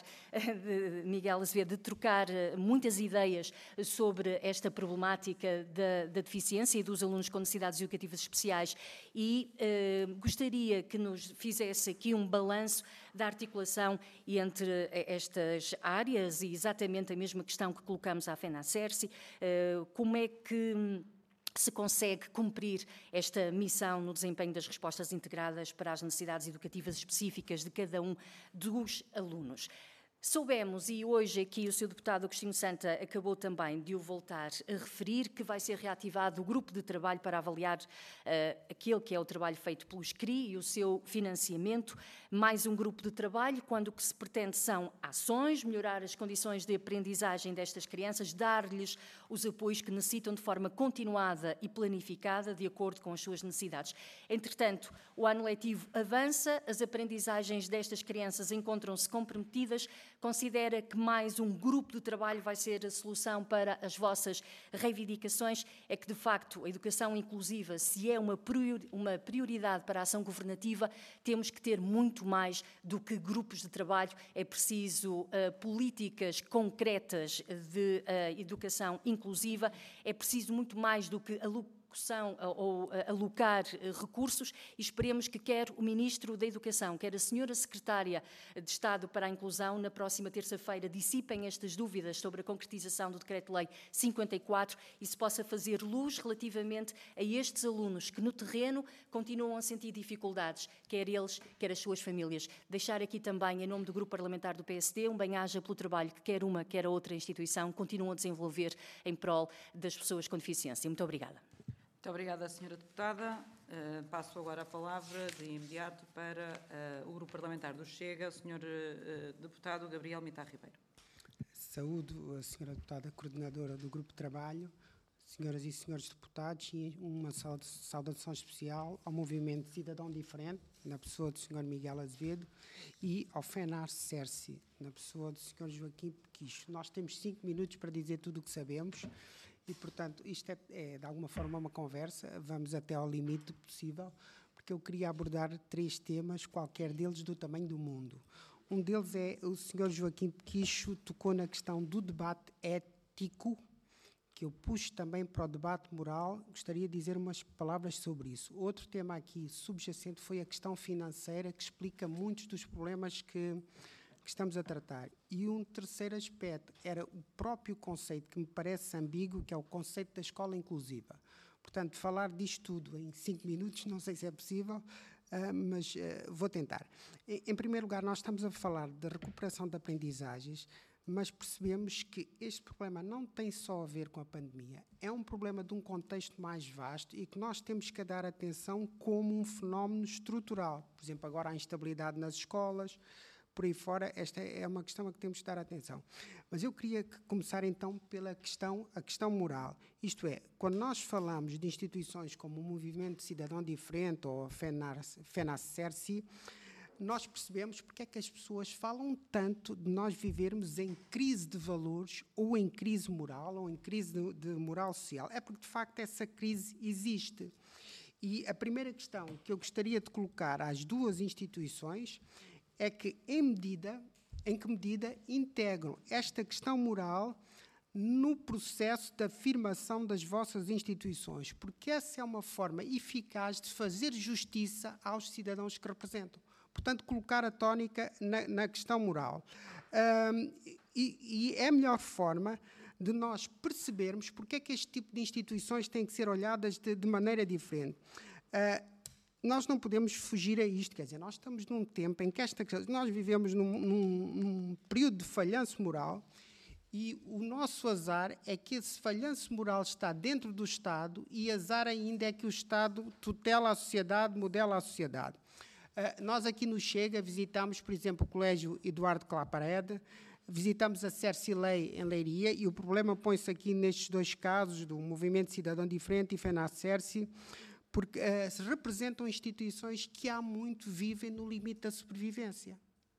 muitas ideias sobre esta problemática da deficiência e dos alunos com necessidades educativas especiais e gostaria que nos fizesse aqui um balanço da articulação entre estas áreas e exatamente a mesma questão que colocamos à FENACERSI, como é que se consegue cumprir esta missão no desempenho das respostas integradas para as necessidades educativas específicas de cada um dos alunos. Soubemos, e hoje aqui o Sr. Deputado Agostinho Santa acabou também de o voltar a referir, que vai ser reativado o grupo de trabalho para avaliar aquele que é o trabalho feito pelos CRI e o seu financiamento. Mais um grupo de trabalho, quando o que se pretende são ações, melhorar as condições de aprendizagem destas crianças, dar-lhes os apoios que necessitam de forma continuada e planificada, de acordo com as suas necessidades. Entretanto, o ano letivo avança, as aprendizagens destas crianças encontram-se comprometidas. Considera que mais um grupo de trabalho vai ser a solução para as vossas reivindicações? É que, de facto, a educação inclusiva, se é uma prioridade para a ação governativa, temos que ter muito mais do que grupos de trabalho. É preciso políticas concretas de educação inclusiva, é preciso muito mais do que alocar recursos e esperemos que quer o Ministro da Educação, quer a Senhora Secretária de Estado para a Inclusão, na próxima terça-feira, dissipem estas dúvidas sobre a concretização do Decreto-Lei 54 e se possa fazer luz relativamente a estes alunos que no terreno continuam a sentir dificuldades, quer eles, quer as suas famílias. Deixar aqui também, em nome do Grupo Parlamentar do PSD, um bem-aja pelo trabalho que quer uma, quer a outra instituição continuam a desenvolver em prol das pessoas com deficiência. Muito obrigada. Muito obrigada, Sra. Deputada. Passo agora a palavra de imediato para o Grupo Parlamentar do Chega, o Sr. Deputado Gabriel Mitar Ribeiro. Saúdo a Sra. Deputada Coordenadora do Grupo de Trabalho, senhoras e senhores deputados, e uma saudação especial ao Movimento Cidadão Diferente, na pessoa do Sr. Miguel Azevedo, e ao FENACERSI, na pessoa do Sr. Joaquim Pequicho. Nós temos 5 minutos para dizer tudo o que sabemos. E, portanto, isto é de alguma forma uma conversa, vamos até ao limite possível, porque eu queria abordar 3 temas, qualquer deles do tamanho do mundo. Um deles é o Sr. Joaquim Pequicho tocou na questão do debate ético, que eu puxo também para o debate moral, gostaria de dizer umas palavras sobre isso. Outro tema aqui subjacente foi a questão financeira, que explica muitos dos problemas que estamos a tratar. E um terceiro aspecto era o próprio conceito, que me parece ambíguo, que é o conceito da escola inclusiva. Portanto, falar disto tudo em 5 minutos, não sei se é possível, mas vou tentar. Em primeiro lugar, nós estamos a falar da recuperação de aprendizagens, mas percebemos que este problema não tem só a ver com a pandemia, é um problema de um contexto mais vasto e que nós temos que dar atenção como um fenómeno estrutural. Por exemplo, agora a instabilidade nas escolas, por aí fora, esta é uma questão a que temos de dar atenção. Mas eu queria começar então pela a questão moral. Isto é, quando nós falamos de instituições como o Movimento Cidadão Diferente ou a FENACERSI, nós percebemos porque é que as pessoas falam tanto de nós vivermos em crise de valores, ou em crise moral, ou em crise de moral social. É porque, de facto, essa crise existe. E a primeira questão que eu gostaria de colocar às duas instituições é que, em que medida integram esta questão moral no processo de afirmação das vossas instituições, porque essa é uma forma eficaz de fazer justiça aos cidadãos que representam. Portanto, colocar a tónica na questão moral. E é a melhor forma de nós percebermos porque é que este tipo de instituições têm que ser olhadas de maneira diferente. Nós não podemos fugir a isto, quer dizer, nós estamos num tempo em que nós vivemos num período de falhanço moral, e o nosso azar é que esse falhanço moral está dentro do Estado, e azar ainda é que o Estado tutela a sociedade, modela a sociedade. Nós aqui no Chega visitamos, por exemplo, o Colégio Eduardo Claparede, visitamos a Cercilei em Leiria, e o problema põe-se aqui nestes dois casos, do Movimento Cidadão Diferente e FENACERCI, porque se representam instituições que há muito vivem no limite da sobrevivência.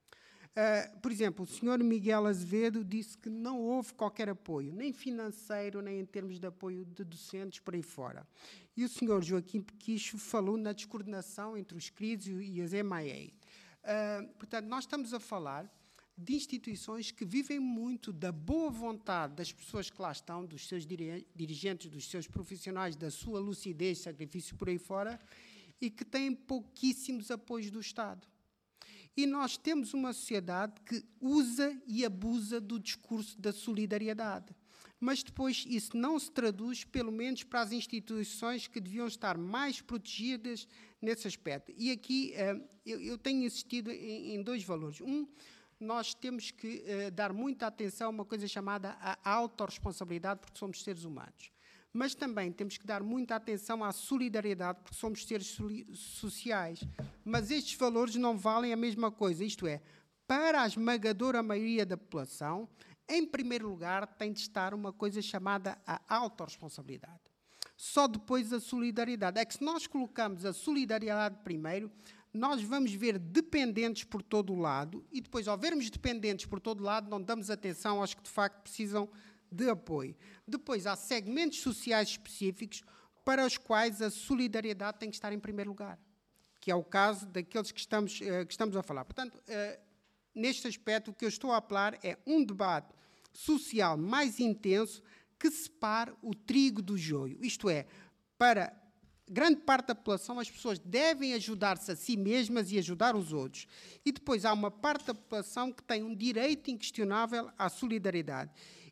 Por exemplo, o Sr. Miguel Azevedo disse que não houve qualquer apoio, nem financeiro, nem em termos de apoio de docentes por aí fora. E o Sr. Joaquim Pequicho falou na descoordenação entre os CRIDs e as EMAE. Portanto, nós estamos a falar de instituições que vivem muito da boa vontade das pessoas que lá estão, dos seus dirigentes, dos seus profissionais, da sua lucidez, sacrifício por aí fora, e que têm pouquíssimos apoios do Estado. E nós temos uma sociedade que usa e abusa do discurso da solidariedade. Mas depois isso não se traduz, pelo menos para as instituições que deviam estar mais protegidas nesse aspecto. E aqui eu tenho insistido em dois valores. Nós temos que dar muita atenção a uma coisa chamada a autorresponsabilidade, porque somos seres humanos. Mas também temos que dar muita atenção à solidariedade, porque somos seres sociais. Mas estes valores não valem a mesma coisa, isto é, para a esmagadora maioria da população, em primeiro lugar tem de estar uma coisa chamada a autorresponsabilidade. Só depois a solidariedade. É que se nós colocamos a solidariedade primeiro, nós vamos ver dependentes por todo o lado, e depois, ao vermos dependentes por todo o lado, não damos atenção aos que de facto precisam de apoio. Depois, há segmentos sociais específicos para os quais a solidariedade tem que estar em primeiro lugar, que é o caso daqueles que estamos a falar. Portanto, neste aspecto, o que eu estou a apelar é um debate social mais intenso que separe o trigo do joio. Isto é, para grande parte da população, as pessoas devem ajudar-se a si mesmas e ajudar os outros. E depois há uma parte da população que tem um direito inquestionável à solidariedade.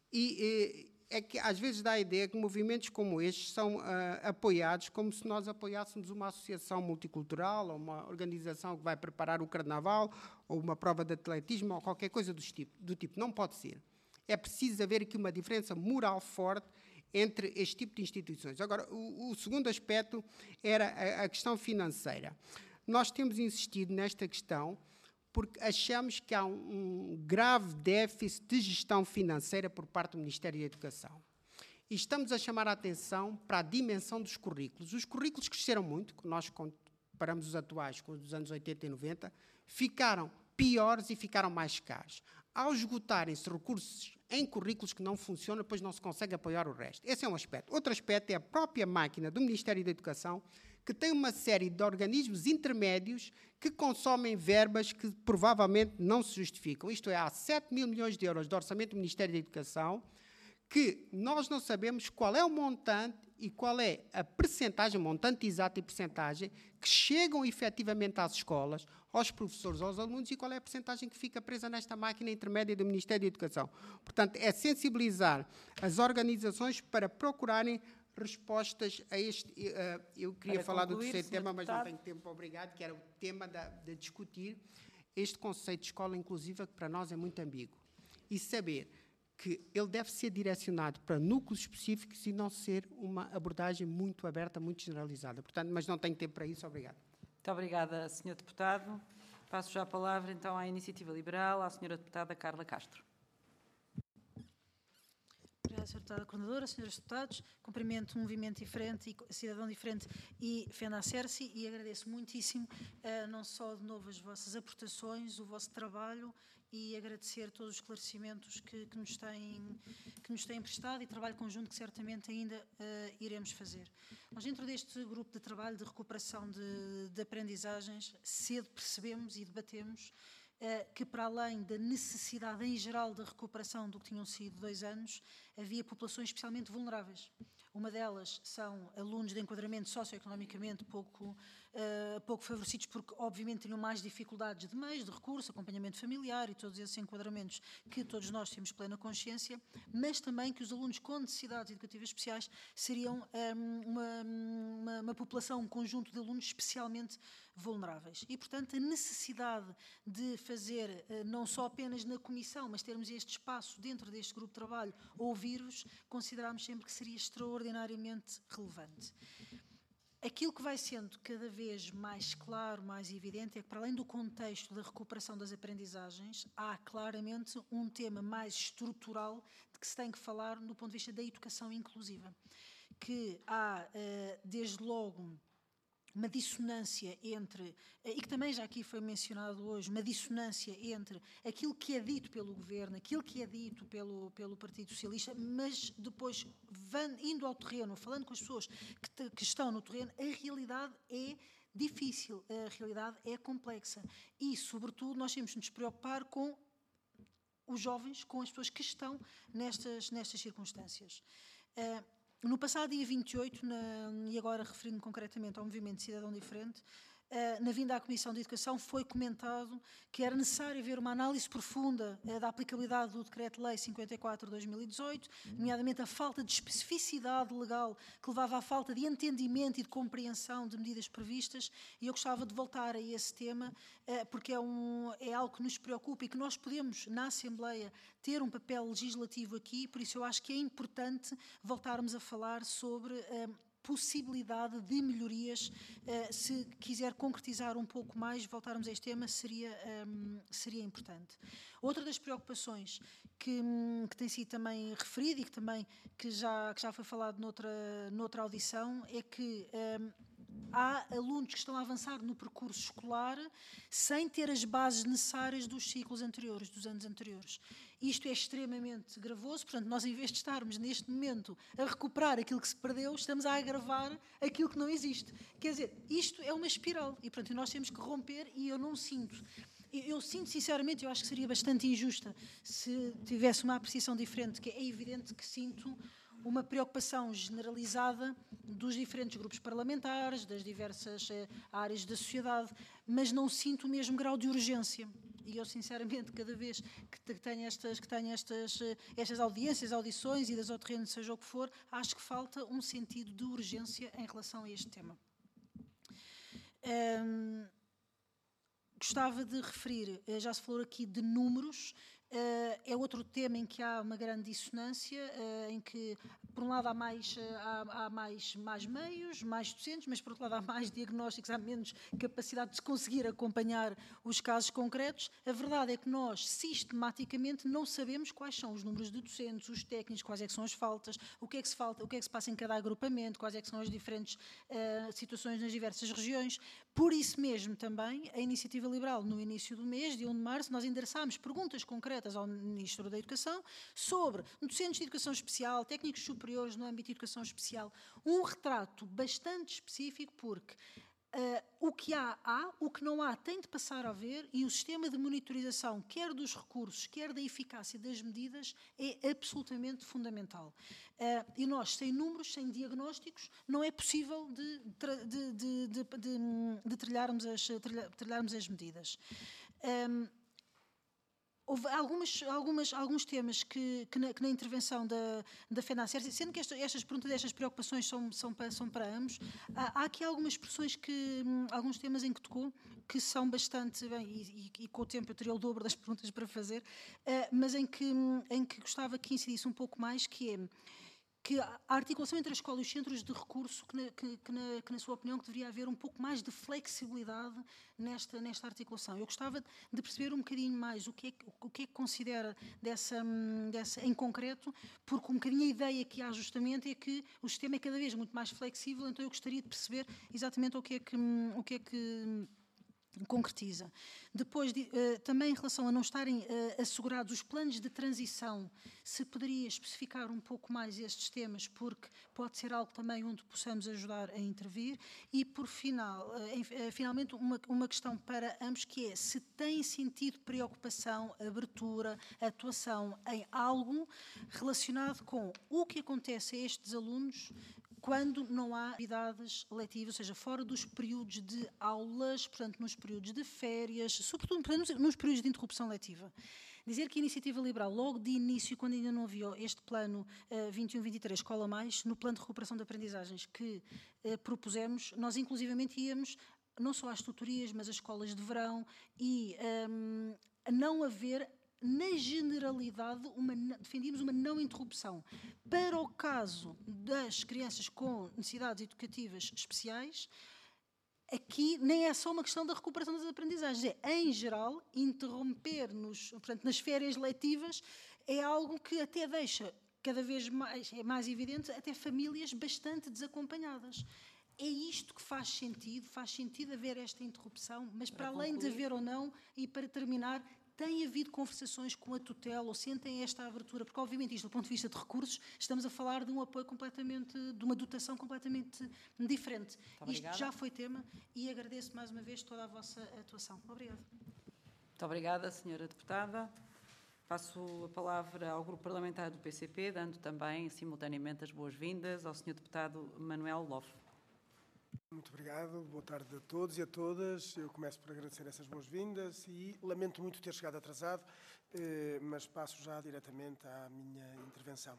E é que às vezes dá a ideia que movimentos como estes são apoiados como se nós apoiássemos uma associação multicultural, ou uma organização que vai preparar o carnaval, ou uma prova de atletismo, ou qualquer coisa do tipo. Não pode ser. É preciso haver aqui uma diferença moral forte entre este tipo de instituições. Agora, o segundo aspecto era a questão financeira. Nós temos insistido nesta questão porque achamos que há um grave déficit de gestão financeira por parte do Ministério da Educação. E estamos a chamar a atenção para a dimensão dos currículos. Os currículos cresceram muito, nós comparamos os atuais com os dos anos 80 e 90, ficaram piores e ficaram mais caros. Ao esgotarem-se recursos em currículos que não funcionam, depois não se consegue apoiar o resto. Esse é um aspecto. Outro aspecto é a própria máquina do Ministério da Educação, que tem uma série de organismos intermédios que consomem verbas que provavelmente não se justificam. Isto é, há 7 mil milhões de euros de orçamento do Ministério da Educação que nós não sabemos qual é o montante e qual é a percentagem, montante exato e percentagem, que chegam efetivamente às escolas, aos professores, aos alunos, e qual é a percentagem que fica presa nesta máquina intermédia do Ministério da Educação. Portanto, é sensibilizar as organizações para procurarem respostas a este... eu queria falar do terceiro tema, mas não tenho tempo, obrigado, que era o tema de discutir este conceito de escola inclusiva, que para nós é muito ambíguo. E saber que ele deve ser direcionado para núcleos específicos e não ser uma abordagem muito aberta, muito generalizada. Portanto, mas não tenho tempo para isso, obrigado. Muito obrigada, Sr. Deputado. Passo já a palavra, então, à Iniciativa Liberal, à Sra. Deputada Carla Castro. Para Sra. Deputada Coordenadora, Srs. Deputados, cumprimento o Movimento Diferente, e Cidadão Diferente e FENACERCI e agradeço muitíssimo não só de novo as vossas aportações, o vosso trabalho e agradecer todos os esclarecimentos que nos têm prestado e trabalho conjunto que certamente ainda iremos fazer. Nós dentro deste grupo de trabalho de recuperação de aprendizagens cedo percebemos e debatemos que para além da necessidade em geral de recuperação do que tinham sido 2 anos, havia populações especialmente vulneráveis. Uma delas são alunos de enquadramento socioeconomicamente pouco favorecidos, porque obviamente tinham mais dificuldades de meios, de recurso, acompanhamento familiar e todos esses enquadramentos que todos nós temos plena consciência, mas também que os alunos com necessidades educativas especiais seriam uma população, um conjunto de alunos especialmente vulneráveis. E, portanto, a necessidade de fazer, não só apenas na comissão, mas termos este espaço dentro deste grupo de trabalho, ouvir-vos, considerámos sempre que seria extraordinariamente relevante. Aquilo que vai sendo cada vez mais claro, mais evidente, é que para além do contexto da recuperação das aprendizagens, há claramente um tema mais estrutural de que se tem que falar no ponto de vista da educação inclusiva, que há, desde logo, uma dissonância entre, e que também já aqui foi mencionado hoje, uma dissonância entre aquilo que é dito pelo Governo, aquilo que é dito pelo Partido Socialista, mas depois, indo ao terreno, falando com as pessoas que estão no terreno, a realidade é difícil, a realidade é complexa. E, sobretudo, nós temos de nos preocupar com os jovens, com as pessoas que estão nestas circunstâncias. No passado dia 28, e agora referindo concretamente ao Movimento Cidadão Diferente, na vinda à Comissão de Educação foi comentado que era necessário haver uma análise profunda da aplicabilidade do Decreto-Lei 54 de 2018, nomeadamente a falta de especificidade legal que levava à falta de entendimento e de compreensão de medidas previstas, e eu gostava de voltar a esse tema, porque é algo que nos preocupa e que nós podemos, na Assembleia, ter um papel legislativo aqui, por isso eu acho que é importante voltarmos a falar sobre possibilidade de melhorias. Se quiser concretizar um pouco mais, voltarmos a este tema, seria importante. Outra das preocupações que tem sido também referida e que já foi falado noutra audição é que há alunos que estão a avançar no percurso escolar sem ter as bases necessárias dos ciclos anteriores, dos anos anteriores. Isto é extremamente gravoso, portanto, nós em vez de estarmos neste momento a recuperar aquilo que se perdeu, estamos a agravar aquilo que não existe. Quer dizer, isto é uma espiral e, portanto, nós temos que romper, e eu não sinto. Eu sinto, sinceramente, eu acho que seria bastante injusta se tivesse uma apreciação diferente, que é evidente que sinto uma preocupação generalizada dos diferentes grupos parlamentares, das diversas áreas da sociedade, mas não sinto o mesmo grau de urgência. E eu, sinceramente, cada vez que tenho estas audições, idas ao terreno, seja o que for, acho que falta um sentido de urgência em relação a este tema. Gostava de referir, já se falou aqui de números, é outro tema em que há uma grande dissonância, em que, por um lado, há mais meios, mais docentes, mas, por outro lado, há mais diagnósticos, há menos capacidade de se conseguir acompanhar os casos concretos. A verdade é que nós, sistematicamente, não sabemos quais são os números de docentes, os técnicos, quais é que são as faltas, o que é que se passa em cada agrupamento, quais é que são as diferentes situações nas diversas regiões. Por isso mesmo, também, a Iniciativa Liberal, no início do mês, de 1 de março, nós endereçámos perguntas concretas ao Ministro da Educação sobre docentes de educação especial, técnicos superiores no âmbito de educação especial, um retrato bastante específico, porque o que há, o que não há tem de passar a haver, e o sistema de monitorização, quer dos recursos, quer da eficácia das medidas, é absolutamente fundamental. E nós, sem números, sem diagnósticos, não é possível de trilharmos as medidas. Houve alguns temas que na intervenção da FENACERCI, sendo que estas perguntas, estas preocupações são para ambos, há aqui algumas expressões alguns temas em que tocou, que são bastante, bem, e com o tempo eu teria o dobro das perguntas para fazer, mas em que gostava que incidisse um pouco mais, que é, que a articulação entre a escola e os centros de recurso, que na sua opinião, que deveria haver um pouco mais de flexibilidade nesta articulação. Eu gostava de perceber um bocadinho mais o que é que considera dessa em concreto, porque um bocadinho a ideia que há justamente é que o sistema é cada vez muito mais flexível, então eu gostaria de perceber exatamente o que é que concretiza. Depois, também em relação a não estarem assegurados os planos de transição, se poderia especificar um pouco mais estes temas, porque pode ser algo também onde possamos ajudar a intervir. E, por finalmente, uma questão para ambos, que é se tem sentido preocupação, abertura, atuação em algo relacionado com o que acontece a estes alunos quando não há atividades letivas, ou seja, fora dos períodos de aulas, portanto, nos períodos de férias, sobretudo nos períodos de interrupção letiva. Dizer que a Iniciativa Liberal, logo de início, quando ainda não havia este plano 21-23, Escola Mais, no plano de recuperação de aprendizagens que propusemos, nós inclusivamente íamos não só às tutorias, mas às escolas de verão e a não haver, na generalidade, defendíamos uma não interrupção. Para o caso das crianças com necessidades educativas especiais, aqui nem é só uma questão da recuperação das aprendizagens, é, em geral, portanto, nas férias letivas, é algo que até deixa cada vez mais evidente até famílias bastante desacompanhadas. É isto que faz sentido haver esta interrupção, mas para além de haver ou não, e para terminar, tem havido conversações com a tutela ou sentem esta abertura? Porque, obviamente, isto do ponto de vista de recursos, estamos a falar de um apoio completamente, de uma dotação completamente diferente. Isto já foi tema e agradeço mais uma vez toda a vossa atuação. Obrigada. Muito obrigada, Sra. Deputada. Passo a palavra ao Grupo Parlamentar do PCP, dando também, simultaneamente, as boas-vindas ao Sr. Deputado Manuel Lofe. Muito obrigado, boa tarde a todos e a todas. Eu começo por agradecer essas boas-vindas e lamento muito ter chegado atrasado, mas passo já diretamente à minha intervenção.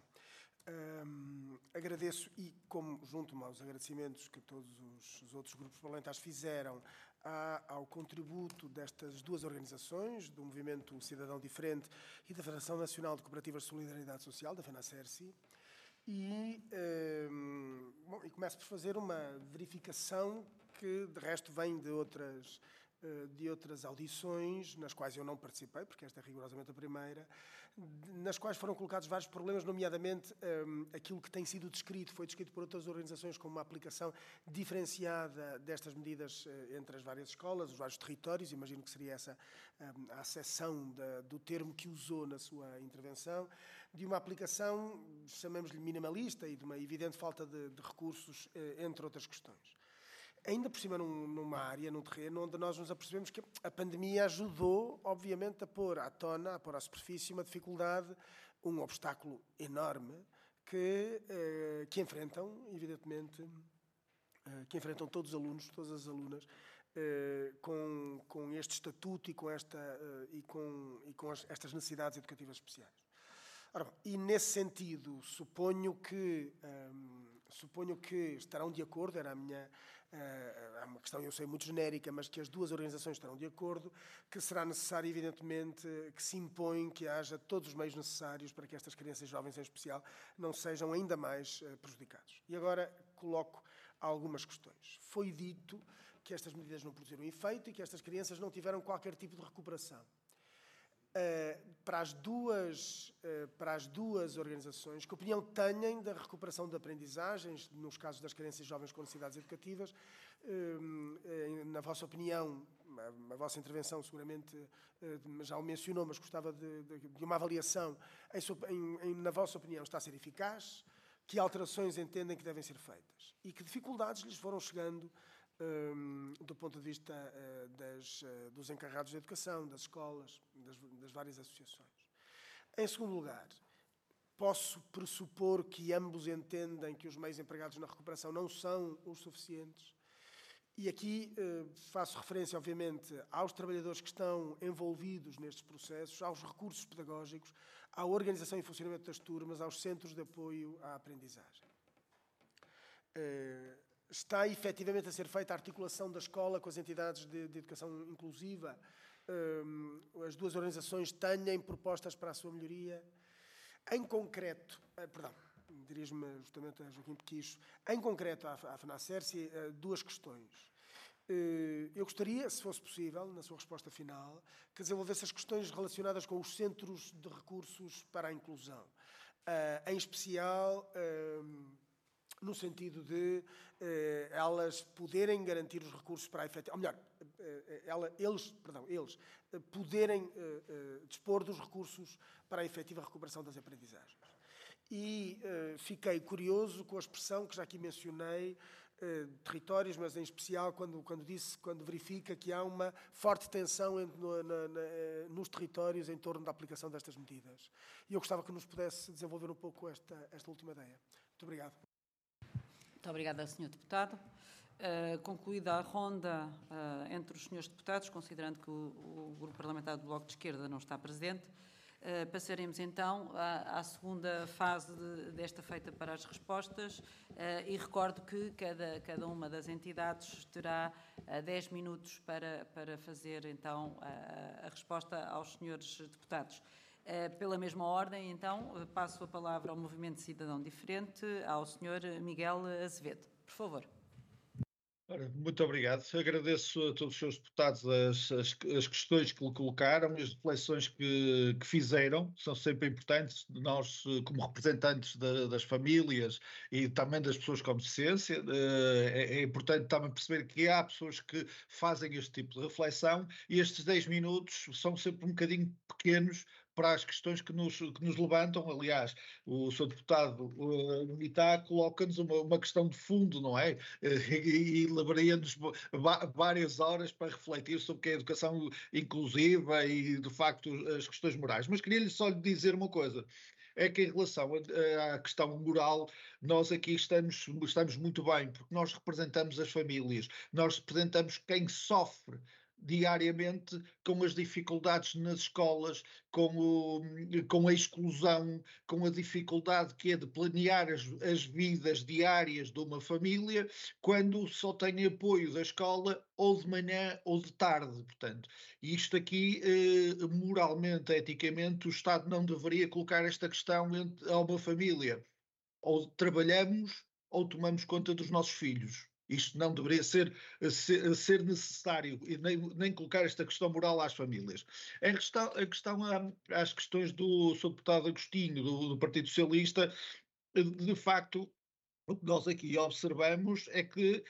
Agradeço e, como junto-me aos agradecimentos que todos os outros grupos parlamentares fizeram ao contributo destas duas organizações, do Movimento Cidadão Diferente e da Federação Nacional de Cooperativas de Solidariedade Social, da FENACERSI, e começo por fazer uma verificação que, de resto, vem de outras audições, nas quais eu não participei, porque esta é rigorosamente a primeira, nas quais foram colocados vários problemas, nomeadamente aquilo que tem sido descrito, foi descrito por outras organizações como uma aplicação diferenciada destas medidas entre as várias escolas, os vários territórios, imagino que seria essa a acessão do termo que usou na sua intervenção, de uma aplicação, chamemos-lhe minimalista, e de uma evidente falta de recursos, entre outras questões. Ainda por cima numa área, num terreno, onde nós nos apercebemos que a pandemia ajudou, obviamente, a pôr à tona, a pôr à superfície uma dificuldade, um obstáculo enorme que enfrentam, evidentemente, que enfrentam todos os alunos, todas as alunas, com este estatuto e com estas necessidades educativas especiais. Ora, e nesse sentido, suponho que estarão de acordo, era é uma questão, eu sei, muito genérica, mas que as duas organizações estarão de acordo, que será necessário, evidentemente, que se impõe que haja todos os meios necessários para que estas crianças e jovens, em especial, não sejam ainda mais prejudicados. E agora coloco algumas questões. Foi dito que estas medidas não produziram efeito e que estas crianças não tiveram qualquer tipo de recuperação. Para as duas organizações, que opinião têm da recuperação de aprendizagens, nos casos das crianças e jovens com necessidades educativas? Na vossa opinião, a vossa intervenção seguramente já o mencionou, mas gostava de uma avaliação. Na vossa opinião, está a ser eficaz? Que alterações entendem que devem ser feitas? E que dificuldades lhes foram chegando do ponto de vista dos encarregados de educação, das escolas, das várias associações. Em segundo lugar, posso pressupor que ambos entendem que os meios empregados na recuperação não são os suficientes. E aqui faço referência, obviamente, aos trabalhadores que estão envolvidos nestes processos, aos recursos pedagógicos, à organização e funcionamento das turmas, aos centros de apoio à aprendizagem. Está efetivamente a ser feita a articulação da escola com as entidades de educação inclusiva? As duas organizações têm propostas para a sua melhoria? Em concreto, dirijo-me justamente a Joaquim Pequicho, em concreto à FENACERSI, duas questões. Eu gostaria, se fosse possível, na sua resposta final, que desenvolvesse as questões relacionadas com os centros de recursos para a inclusão. Em especial, no sentido de elas poderem garantir os recursos para a efetiva... Ou melhor, eles poderem dispor dos recursos para a efetiva recuperação das aprendizagens. E fiquei curioso com a expressão que já aqui mencionei, territórios, mas em especial quando verifica que há uma forte tensão nos territórios em torno da aplicação destas medidas. E eu gostava que nos pudesse desenvolver um pouco esta última ideia. Muito obrigado. Muito obrigada, Sr. Deputado. Concluída a ronda entre os senhores deputados, considerando que o Grupo Parlamentar do Bloco de Esquerda não está presente, passaremos então à segunda fase desta feita para as respostas e recordo que cada uma das entidades terá 10 minutos para fazer então a resposta aos senhores deputados. Pela mesma ordem, então, passo a palavra ao Movimento Cidadão Diferente, ao Sr. Miguel Azevedo. Por favor. Muito obrigado. Agradeço a todos os senhores deputados as questões que lhe colocaram, as reflexões que fizeram, são sempre importantes. Nós, como representantes das famílias e também das pessoas com deficiência, é importante também perceber que há pessoas que fazem este tipo de reflexão e estes 10 minutos são sempre um bocadinho pequenos para as questões que nos levantam. Aliás, o Sr. Deputado Itá coloca-nos uma questão de fundo, não é? E levaria-nos várias horas para refletir sobre o que é a educação inclusiva e, de facto, as questões morais. Mas queria-lhe só lhe dizer uma coisa. É que em relação à questão moral, nós aqui estamos muito bem, porque nós representamos as famílias, nós representamos quem sofre diariamente com as dificuldades nas escolas, com a exclusão, com a dificuldade que é de planear as vidas diárias de uma família, quando só tem apoio da escola ou de manhã ou de tarde, portanto. E isto aqui, moralmente, eticamente, o Estado não deveria colocar esta questão a uma família. Ou trabalhamos ou tomamos conta dos nossos filhos. Isto não deveria ser necessário e nem colocar esta questão moral às famílias. Em questão às questões do Sr. Deputado Agostinho, do Partido Socialista, de facto, o que nós aqui observamos é que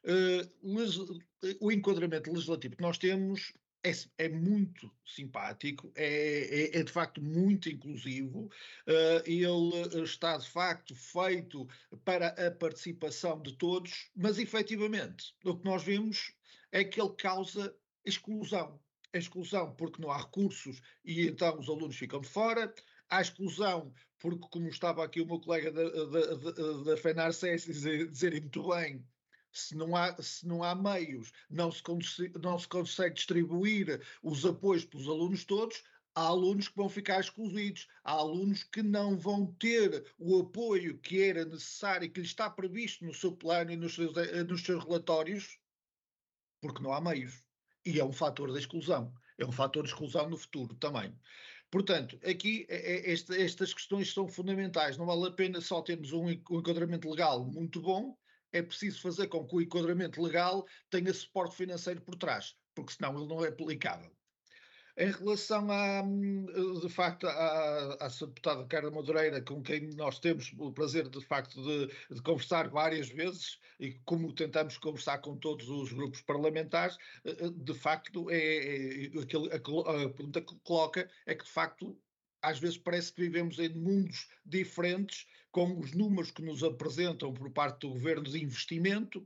o enquadramento legislativo que nós temos é muito simpático, é de facto muito inclusivo, ele está de facto feito para a participação de todos, mas efetivamente o que nós vemos é que ele causa exclusão. A exclusão porque não há recursos e então os alunos ficam de fora, há exclusão porque, como estava aqui o meu colega da FENACERSI dizer muito bem, se não há meios, não se consegue distribuir os apoios para os alunos todos, há alunos que vão ficar excluídos, há alunos que não vão ter o apoio que era necessário, que lhe está previsto no seu plano e nos seus relatórios, porque não há meios. E é um fator de exclusão. É um fator de exclusão no futuro também. Portanto, aqui estas questões são fundamentais. Não vale a pena só termos um enquadramento legal muito bom, é preciso fazer com que o enquadramento legal tenha suporte financeiro por trás, porque senão ele não é aplicável. Em relação de facto, à Sra. Deputada Carla Madureira, com quem nós temos o prazer, de facto, de conversar várias vezes, e como tentamos conversar com todos os grupos parlamentares, de facto, a pergunta que coloca é que, de facto, às vezes parece que vivemos em mundos diferentes, com os números que nos apresentam por parte do Governo de investimento,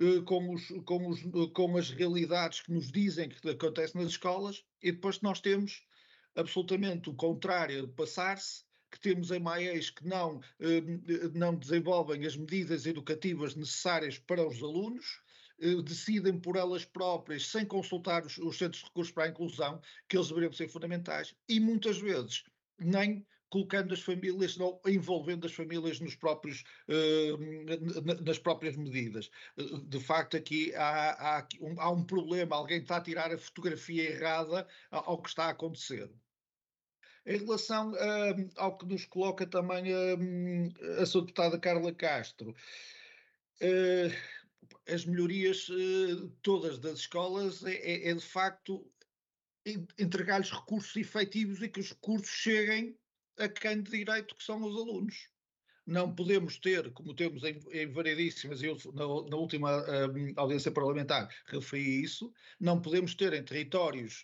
com as realidades que nos dizem que acontece nas escolas, e depois nós temos absolutamente o contrário de passar-se, que temos EMAEs que não desenvolvem as medidas educativas necessárias para os alunos, decidem por elas próprias, sem consultar os centros de recursos para a inclusão, que eles deveriam ser fundamentais, e muitas vezes nem colocando as famílias, não envolvendo as famílias nas próprias medidas. De facto, aqui há um problema, alguém está a tirar a fotografia errada ao que está a acontecer. Em relação ao que nos coloca também a sua deputada Carla Castro, as melhorias todas das escolas é de facto entregar-lhes recursos efetivos e que os recursos cheguem a quem de direito, que são os alunos. Não podemos ter, como temos em variedíssimas, eu na última audiência parlamentar referi isso, não podemos ter em territórios,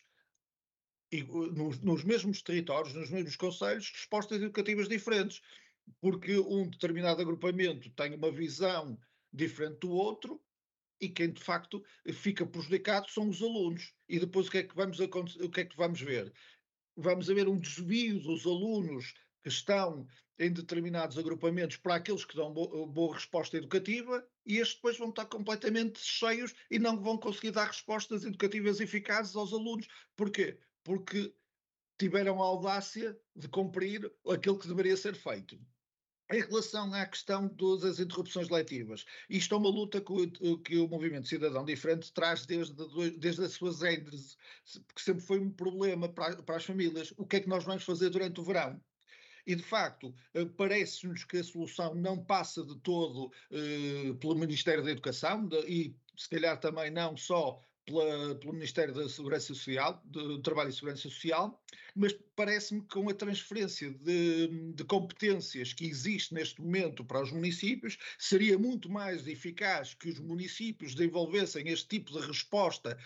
nos mesmos territórios, nos mesmos concelhos, respostas educativas diferentes, porque um determinado agrupamento tem uma visão diferente do outro, e quem de facto fica prejudicado são os alunos. E depois o que é que vamos ver? Vamos ver um desvio dos alunos que estão em determinados agrupamentos para aqueles que dão boa resposta educativa, e estes depois vão estar completamente cheios e não vão conseguir dar respostas educativas eficazes aos alunos. Porquê? Porque tiveram a audácia de cumprir aquilo que deveria ser feito. Em relação à questão das interrupções letivas, isto é uma luta que o Movimento Cidadão Diferente traz desde a sua gênese, porque sempre foi um problema para as famílias. O que é que nós vamos fazer durante o verão? E, de facto, parece-nos que a solução não passa de todo pelo Ministério da Educação e, se calhar, também não só pelo Ministério da Segurança Social, do Trabalho e Segurança Social, mas parece-me que com a transferência de competências que existe neste momento para os municípios, seria muito mais eficaz que os municípios desenvolvessem este tipo de resposta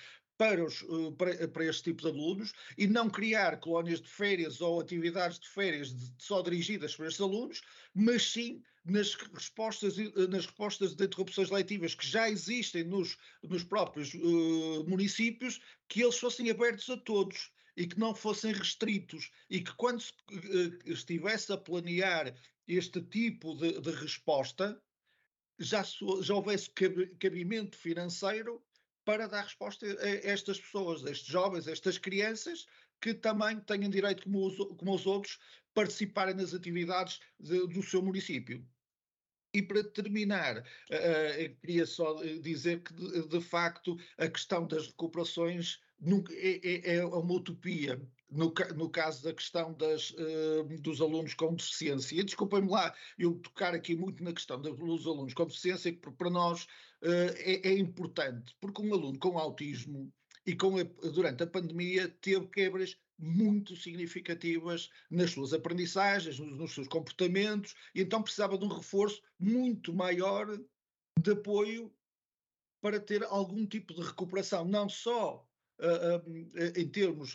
para este tipo de alunos e não criar colónias de férias ou atividades de férias só dirigidas para estes alunos, mas sim nas respostas de interrupções letivas que já existem nos próprios municípios, que eles fossem abertos a todos e que não fossem restritos, e que quando se estivesse a planear este tipo de resposta, já houvesse cabimento financeiro para dar resposta a estas pessoas, a estes jovens, a estas crianças, que também tenham direito, como os outros, participarem nas atividades do seu município. E para terminar, queria só dizer que, de facto, a questão das recuperações nunca é uma utopia. No caso da questão dos alunos com deficiência. E desculpem-me lá eu tocar aqui muito na questão dos alunos com deficiência, que para nós é importante, porque um aluno com autismo e durante a pandemia teve quebras muito significativas nas suas aprendizagens, nos seus comportamentos, e então precisava de um reforço muito maior de apoio para ter algum tipo de recuperação, não só em termos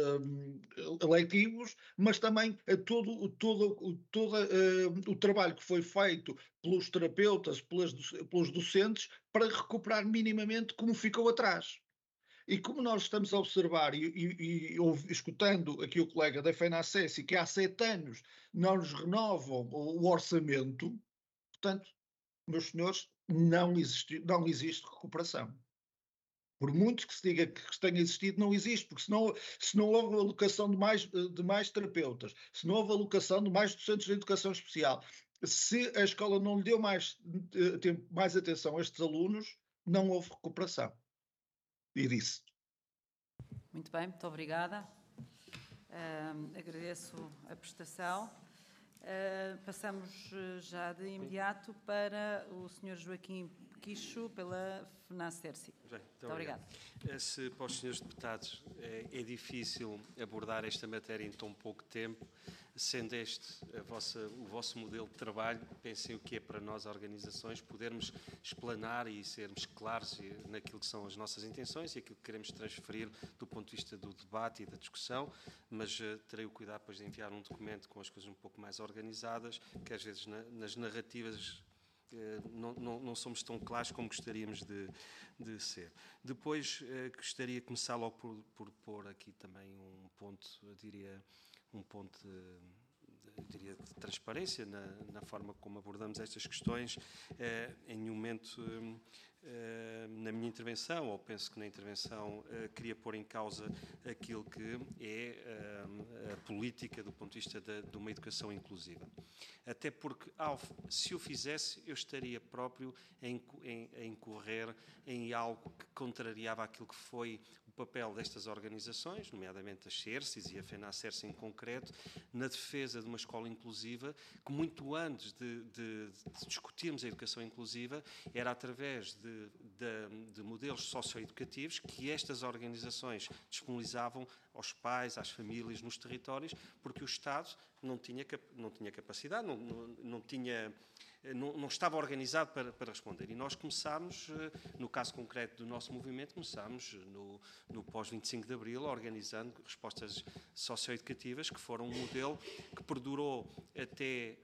letivos, mas também todo o trabalho que foi feito pelos terapeutas, pelos docentes, para recuperar minimamente como ficou atrás. E como nós estamos a observar e escutando aqui o colega da FENACESI, que há 7 anos não nos renovam o orçamento, portanto, meus senhores, não existe recuperação. Por muito que se diga que tenha existido, não existe, porque se não houve alocação de mais terapeutas, se não houve alocação de mais docentes de educação especial, se a escola não lhe deu mais atenção a estes alunos, não houve recuperação. E disse. Muito bem, muito obrigada. Agradeço a prestação. Passamos já de imediato para o Sr. Joaquim Quicho, pela FENACERSI. Muito obrigada. Se para os senhores deputados é difícil abordar esta matéria em tão pouco tempo, sendo este o vosso modelo de trabalho, pensem o que é para nós, organizações, podermos explanar e sermos claros naquilo que são as nossas intenções e aquilo que queremos transferir do ponto de vista do debate e da discussão, mas terei o cuidado depois de enviar um documento com as coisas um pouco mais organizadas, que às vezes nas narrativas não somos tão claros como gostaríamos de ser. Depois gostaria de começar logo por pôr aqui também um ponto, eu diria de transparência na forma como abordamos estas questões. Em nenhum momento na minha intervenção, ou penso que na intervenção queria pôr em causa aquilo que é a política do ponto de vista de uma educação inclusiva. Até porque, se o fizesse, eu estaria próprio a incorrer em algo que contrariava aquilo que foi o papel destas organizações, nomeadamente as CERCIS e a FENACERCI em concreto, na defesa de uma escola inclusiva, que muito antes de discutirmos a educação inclusiva, era através de modelos socioeducativos que estas organizações disponibilizavam aos pais, às famílias, nos territórios, porque o Estado não tinha capacidade, não estava organizado para responder. E nós começámos, no caso concreto do nosso movimento, começámos no pós-25 de Abril, organizando respostas socioeducativas, que foram um modelo que perdurou até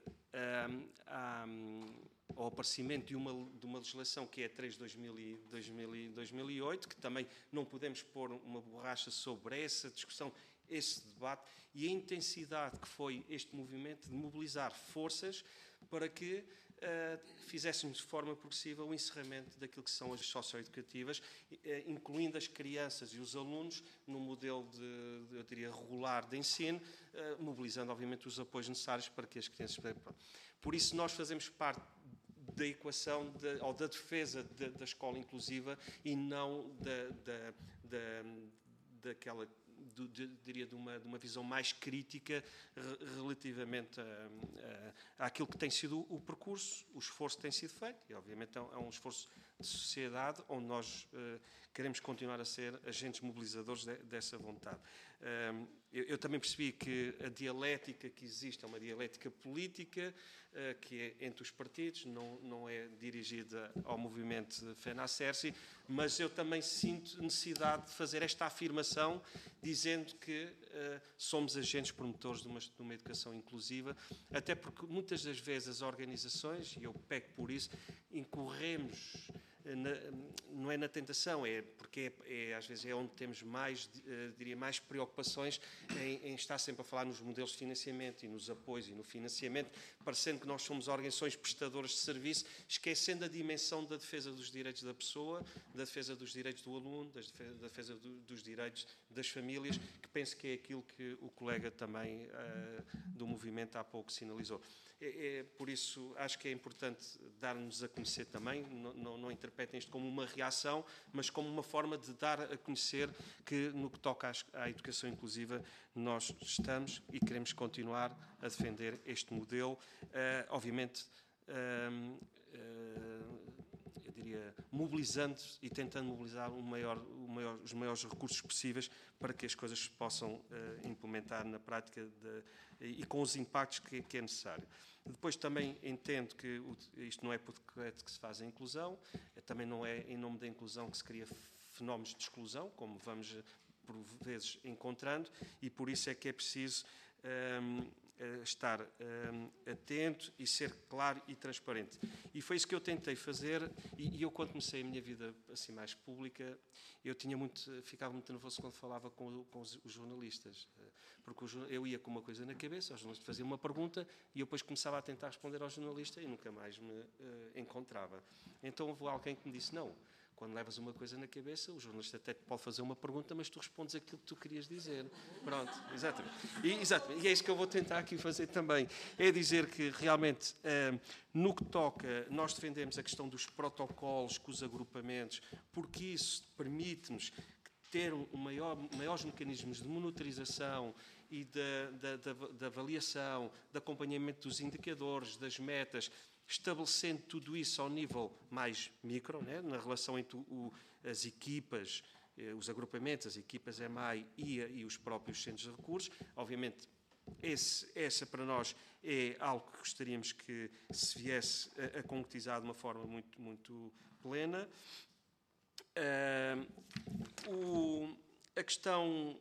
ao aparecimento de uma legislação que é a 3 de 2008, que também não podemos pôr uma borracha sobre essa discussão, esse debate, e a intensidade que foi este movimento de mobilizar forças para que fizéssemos de forma progressiva o encerramento daquilo que são as socioeducativas, incluindo as crianças e os alunos no modelo eu diria, regular de ensino, mobilizando, obviamente, os apoios necessários para que as crianças... Por isso, nós fazemos parte da equação ou da defesa da escola inclusiva e não daquela... diria de uma visão mais crítica relativamente àquilo que tem sido o percurso, o esforço que tem sido feito, e obviamente é um esforço de sociedade onde nós queremos continuar a ser agentes mobilizadores dessa vontade. Eu também percebi que a dialética que existe é uma dialética política, que é entre os partidos, não é dirigida ao movimento FENACERCI, mas eu também sinto necessidade de fazer esta afirmação, dizendo que somos agentes promotores de uma educação inclusiva, até porque muitas das vezes as organizações, e eu pego por isso, incorremos... não é na tentação, é porque às vezes é onde temos mais preocupações em estar sempre a falar nos modelos de financiamento e nos apoios e no financiamento, parecendo que nós somos organizações prestadoras de serviço, esquecendo a dimensão da defesa dos direitos da pessoa, da defesa dos direitos do aluno, da defesa dos direitos das famílias, que penso que é aquilo que o colega também do movimento há pouco sinalizou. Por isso, acho que é importante dar-nos a conhecer também, não interpretem isto como uma reação, mas como uma forma de dar a conhecer que, no que toca à educação inclusiva, nós estamos e queremos continuar a defender este modelo, obviamente, eu diria, mobilizando e tentando mobilizar os maiores recursos possíveis para que as coisas se possam implementar na prática e com os impactos que é necessário. Depois também entendo que isto não é por decreto que se faz a inclusão, também não é em nome da inclusão que se cria fenómenos de exclusão, como vamos por vezes encontrando, e por isso é que é preciso estar atento e ser claro e transparente. E foi isso que eu tentei fazer, e eu quando comecei a minha vida assim mais pública, ficava muito nervoso quando falava com os jornalistas, porque eu ia com uma coisa na cabeça, os jornalistas faziam uma pergunta e eu depois começava a tentar responder ao jornalista e nunca mais me encontrava. Então houve alguém que me disse, não, quando levas uma coisa na cabeça, o jornalista até pode fazer uma pergunta, mas tu respondes aquilo que tu querias dizer. Pronto, exatamente. E é isso que eu vou tentar aqui fazer também. É dizer que, realmente, no que toca, nós defendemos a questão dos protocolos com os agrupamentos, porque isso permite-nos ter maiores mecanismos de monitorização e de avaliação, de acompanhamento dos indicadores, das metas, estabelecendo tudo isso ao nível mais micro, né, na relação entre as equipas, os agrupamentos, as equipas EMAI e os próprios centros de recursos. Obviamente, essa para nós é algo que gostaríamos que se viesse a concretizar de uma forma muito, muito plena. A questão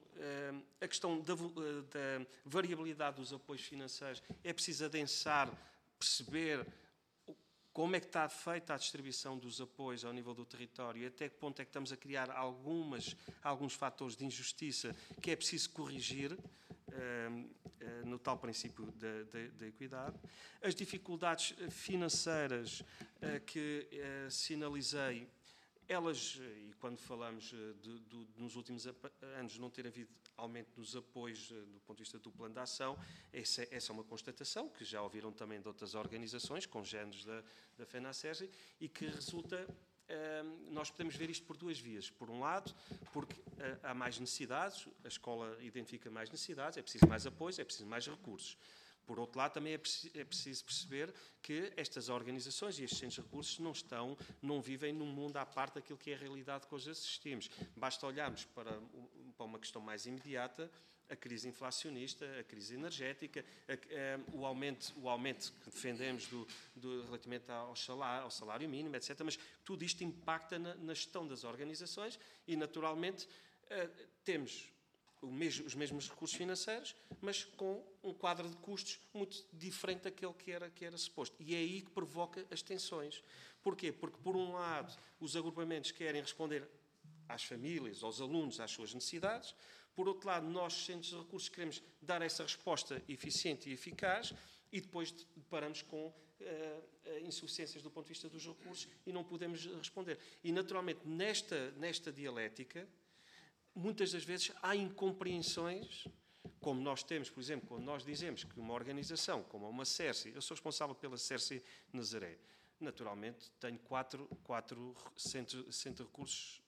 da variabilidade dos apoios financeiros é preciso adensar, perceber como é que está feita a distribuição dos apoios ao nível do território e até que ponto é que estamos a criar alguns fatores de injustiça que é preciso corrigir no tal princípio da equidade. As dificuldades financeiras que sinalizei Elas, e quando falamos nos últimos anos não ter havido aumento dos apoios do ponto de vista do plano de ação, essa é uma constatação que já ouviram também de outras organizações, congêneres da FENASERGI, e que resulta, nós podemos ver isto por duas vias. Por um lado, porque há mais necessidades, a escola identifica mais necessidades, é preciso mais apoios, é preciso mais recursos. Por outro lado, também é preciso perceber que estas organizações e estes centros de recursos não vivem num mundo à parte daquilo que é a realidade que hoje assistimos. Basta olharmos para uma questão mais imediata, a crise inflacionista, a crise energética, o aumento que defendemos relativamente ao salário mínimo, etc. Mas tudo isto impacta na gestão das organizações e, naturalmente, temos os mesmos recursos financeiros, mas com um quadro de custos muito diferente daquele que era suposto. E é aí que provoca as tensões. Porquê? Porque, por um lado, os agrupamentos querem responder às famílias, aos alunos, às suas necessidades. Por outro lado, nós, centros de recursos, queremos dar essa resposta eficiente e eficaz e depois deparamos com insuficiências do ponto de vista dos recursos e não podemos responder. E, naturalmente, nesta dialética, muitas das vezes há incompreensões, como nós temos, por exemplo, quando nós dizemos que uma organização como uma CERSI, eu sou responsável pela CERSI Nazaré, naturalmente tenho quatro centros de recursos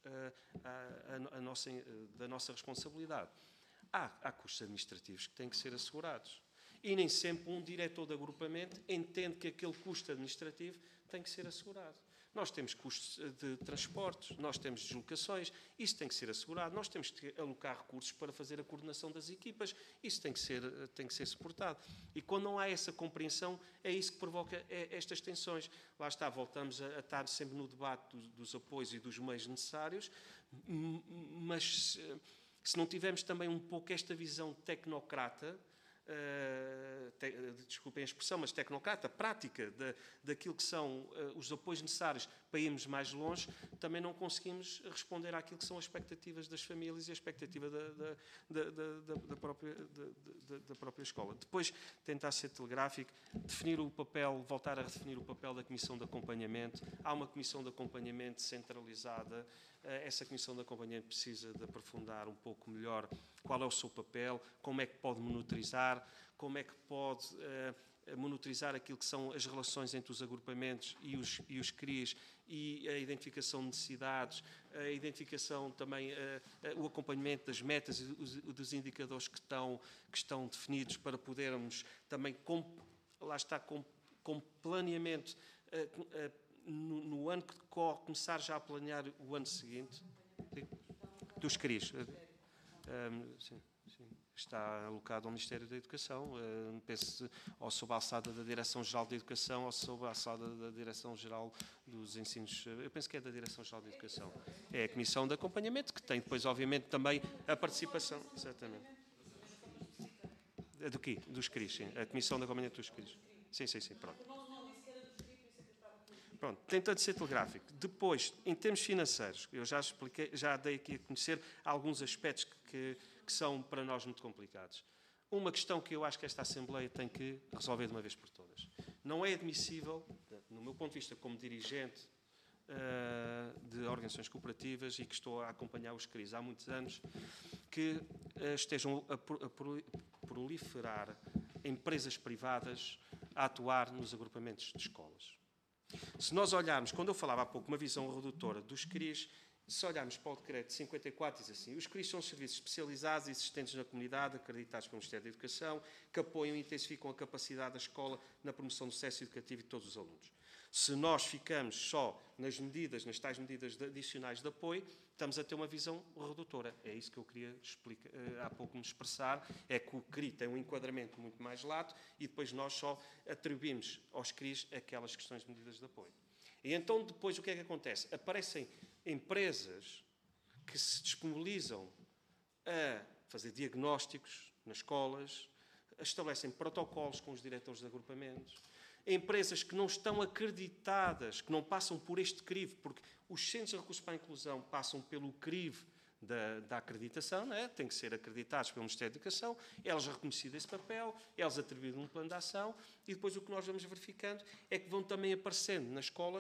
da nossa responsabilidade. Há custos administrativos que têm que ser assegurados. E nem sempre um diretor de agrupamento entende que aquele custo administrativo tem que ser assegurado. Nós temos custos de transportes, nós temos deslocações, isso tem que ser assegurado, nós temos que alocar recursos para fazer a coordenação das equipas, isso tem que ser suportado. E quando não há essa compreensão, é isso que provoca estas tensões. Lá está, voltamos a estar sempre no debate dos apoios e dos meios necessários, mas se não tivermos também um pouco esta visão tecnocrata, desculpem a expressão, mas tecnocrata, prática daquilo que são os apoios necessários para irmos mais longe, também não conseguimos responder àquilo que são as expectativas das famílias e a expectativa da própria escola. Depois, tentar ser telegráfico, voltar a redefinir o papel da Comissão de Acompanhamento. Há uma Comissão de Acompanhamento centralizada. Essa Comissão de Acompanhamento precisa de aprofundar um pouco melhor qual é o seu papel, como é que pode monitorizar, como é que pode monitorizar aquilo que são as relações entre os agrupamentos e os CRIs e a identificação de necessidades, a identificação também, o acompanhamento das metas e dos indicadores que estão definidos para podermos também, com planeamento, no ano que decorre, começar já a planear o ano seguinte. Sim? Dos CRIs. Sim. Está alocado ao Ministério da Educação, penso, ou sob a alçada da Direção-Geral da Educação, ou sob a alçada da Direção-Geral dos Ensinos. Eu penso que é da Direção-Geral da Educação. É a Comissão de Acompanhamento, que tem depois, obviamente, também a participação. Exatamente. Do quê? Dos CRIs, sim. A Comissão de Acompanhamento dos CRIs. Sim, pronto. Pronto, tentando ser telegráfico. Depois, em termos financeiros, eu já expliquei, já dei aqui a conhecer alguns aspectos que são para nós muito complicados. Uma questão que eu acho que esta Assembleia tem que resolver de uma vez por todas. Não é admissível, no meu ponto de vista como dirigente de organizações cooperativas e que estou a acompanhar os CRIs há muitos anos, que estejam a proliferar empresas privadas a atuar nos agrupamentos de escolas. Se nós olharmos, quando eu falava há pouco, uma visão redutora dos CRIs, se olharmos para o decreto 54, diz assim: os CRIs são serviços especializados existentes na comunidade, acreditados pelo Ministério da Educação, que apoiam e intensificam a capacidade da escola na promoção do sucesso educativo de todos os alunos. Se nós ficamos só nas tais medidas adicionais de apoio, estamos a ter uma visão redutora. É isso que eu queria explicar, há pouco me expressar, é que o CRI tem um enquadramento muito mais lato e depois nós só atribuímos aos CRIs aquelas questões de medidas de apoio. E então depois o que é que acontece? Aparecem empresas que se disponibilizam a fazer diagnósticos nas escolas, estabelecem protocolos com os diretores de agrupamentos, empresas que não estão acreditadas, que não passam por este crivo, porque os Centros de Recursos para a Inclusão passam pelo crivo da acreditação, não é? Têm que ser acreditados pelo Ministério da Educação, eles reconhecidos esse papel, eles atribuíram um plano de ação e depois o que nós vamos verificando é que vão também aparecendo nas escolas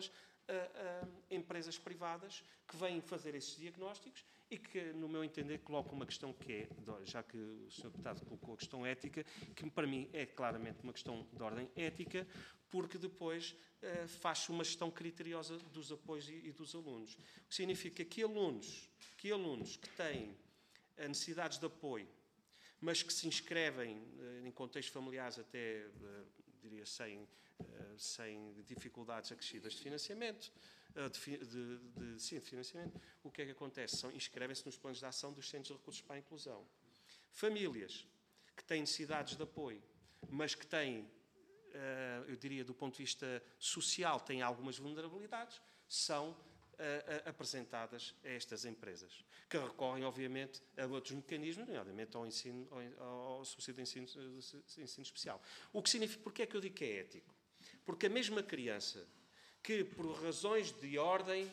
empresas privadas que vêm fazer esses diagnósticos e que, no meu entender, colocam uma questão que é, já que o Sr. Deputado colocou a questão ética, que para mim é claramente uma questão de ordem ética, porque depois faz-se uma gestão criteriosa dos apoios e dos alunos. O que significa que alunos que têm necessidades de apoio, mas que se inscrevem em contextos familiares até, diria, sem dificuldades acrescidas de financiamento, de financiamento, o que é que acontece? Inscrevem-se nos planos de ação dos Centros de Recursos para a Inclusão. Famílias que têm necessidades de apoio, mas que têm, eu diria, do ponto de vista social, têm algumas vulnerabilidades, são apresentadas a estas empresas, que recorrem, obviamente, a outros mecanismos, nomeadamente ao subsídio de ensino especial. O que significa, porque é que eu digo que é ético? Porque a mesma criança que, por razões de ordem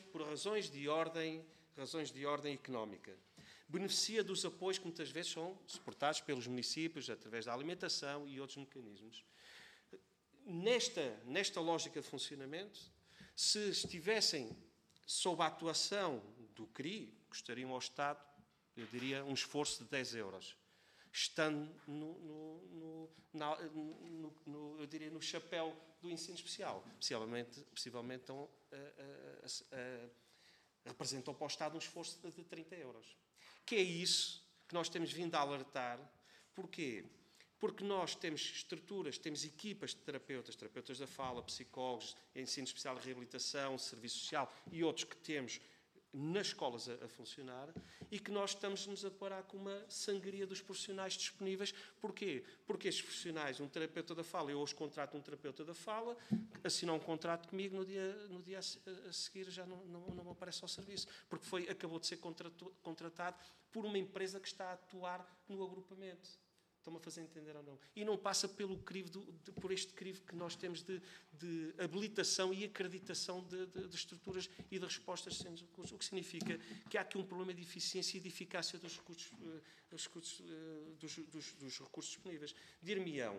económica, beneficia dos apoios que muitas vezes são suportados pelos municípios através da alimentação e outros mecanismos. Nesta lógica de funcionamento, se estivessem sob a atuação do CRI, custariam ao Estado, eu diria, um esforço de 10 euros. Estando eu diria, no chapéu do ensino especial. Possivelmente então, representam para o Estado um esforço de 30 euros. Que é isso que nós temos vindo a alertar. Porquê? Porque nós temos estruturas, temos equipas de terapeutas da fala, psicólogos, ensino especial de reabilitação, serviço social e outros que temos nas escolas a funcionar e que nós estamos-nos a deparar com uma sangria dos profissionais disponíveis. Porquê? Porque estes profissionais, um terapeuta da fala, eu hoje contrato um terapeuta da fala, assinou um contrato comigo, no dia a seguir já não aparece ao serviço, porque acabou de ser contratado por uma empresa que está a atuar no agrupamento. Estão-me a fazer entender ou não? E não passa por este crivo que nós temos de habilitação e acreditação de estruturas e de respostas de centros de recursos. O que significa que há aqui um problema de eficiência e de eficácia dos recursos disponíveis. Dir-me-ão,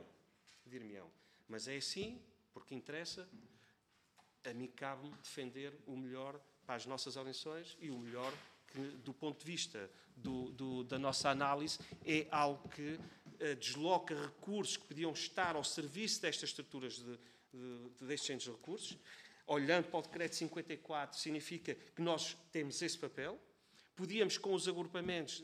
mas é assim porque interessa, a mim cabe-me defender o melhor para as nossas eleições e o melhor que, do ponto de vista da nossa análise, é algo que desloca recursos que podiam estar ao serviço destas estruturas destes centros de recursos. Olhando para o decreto 54, significa que nós temos esse papel. Podíamos, com os agrupamentos,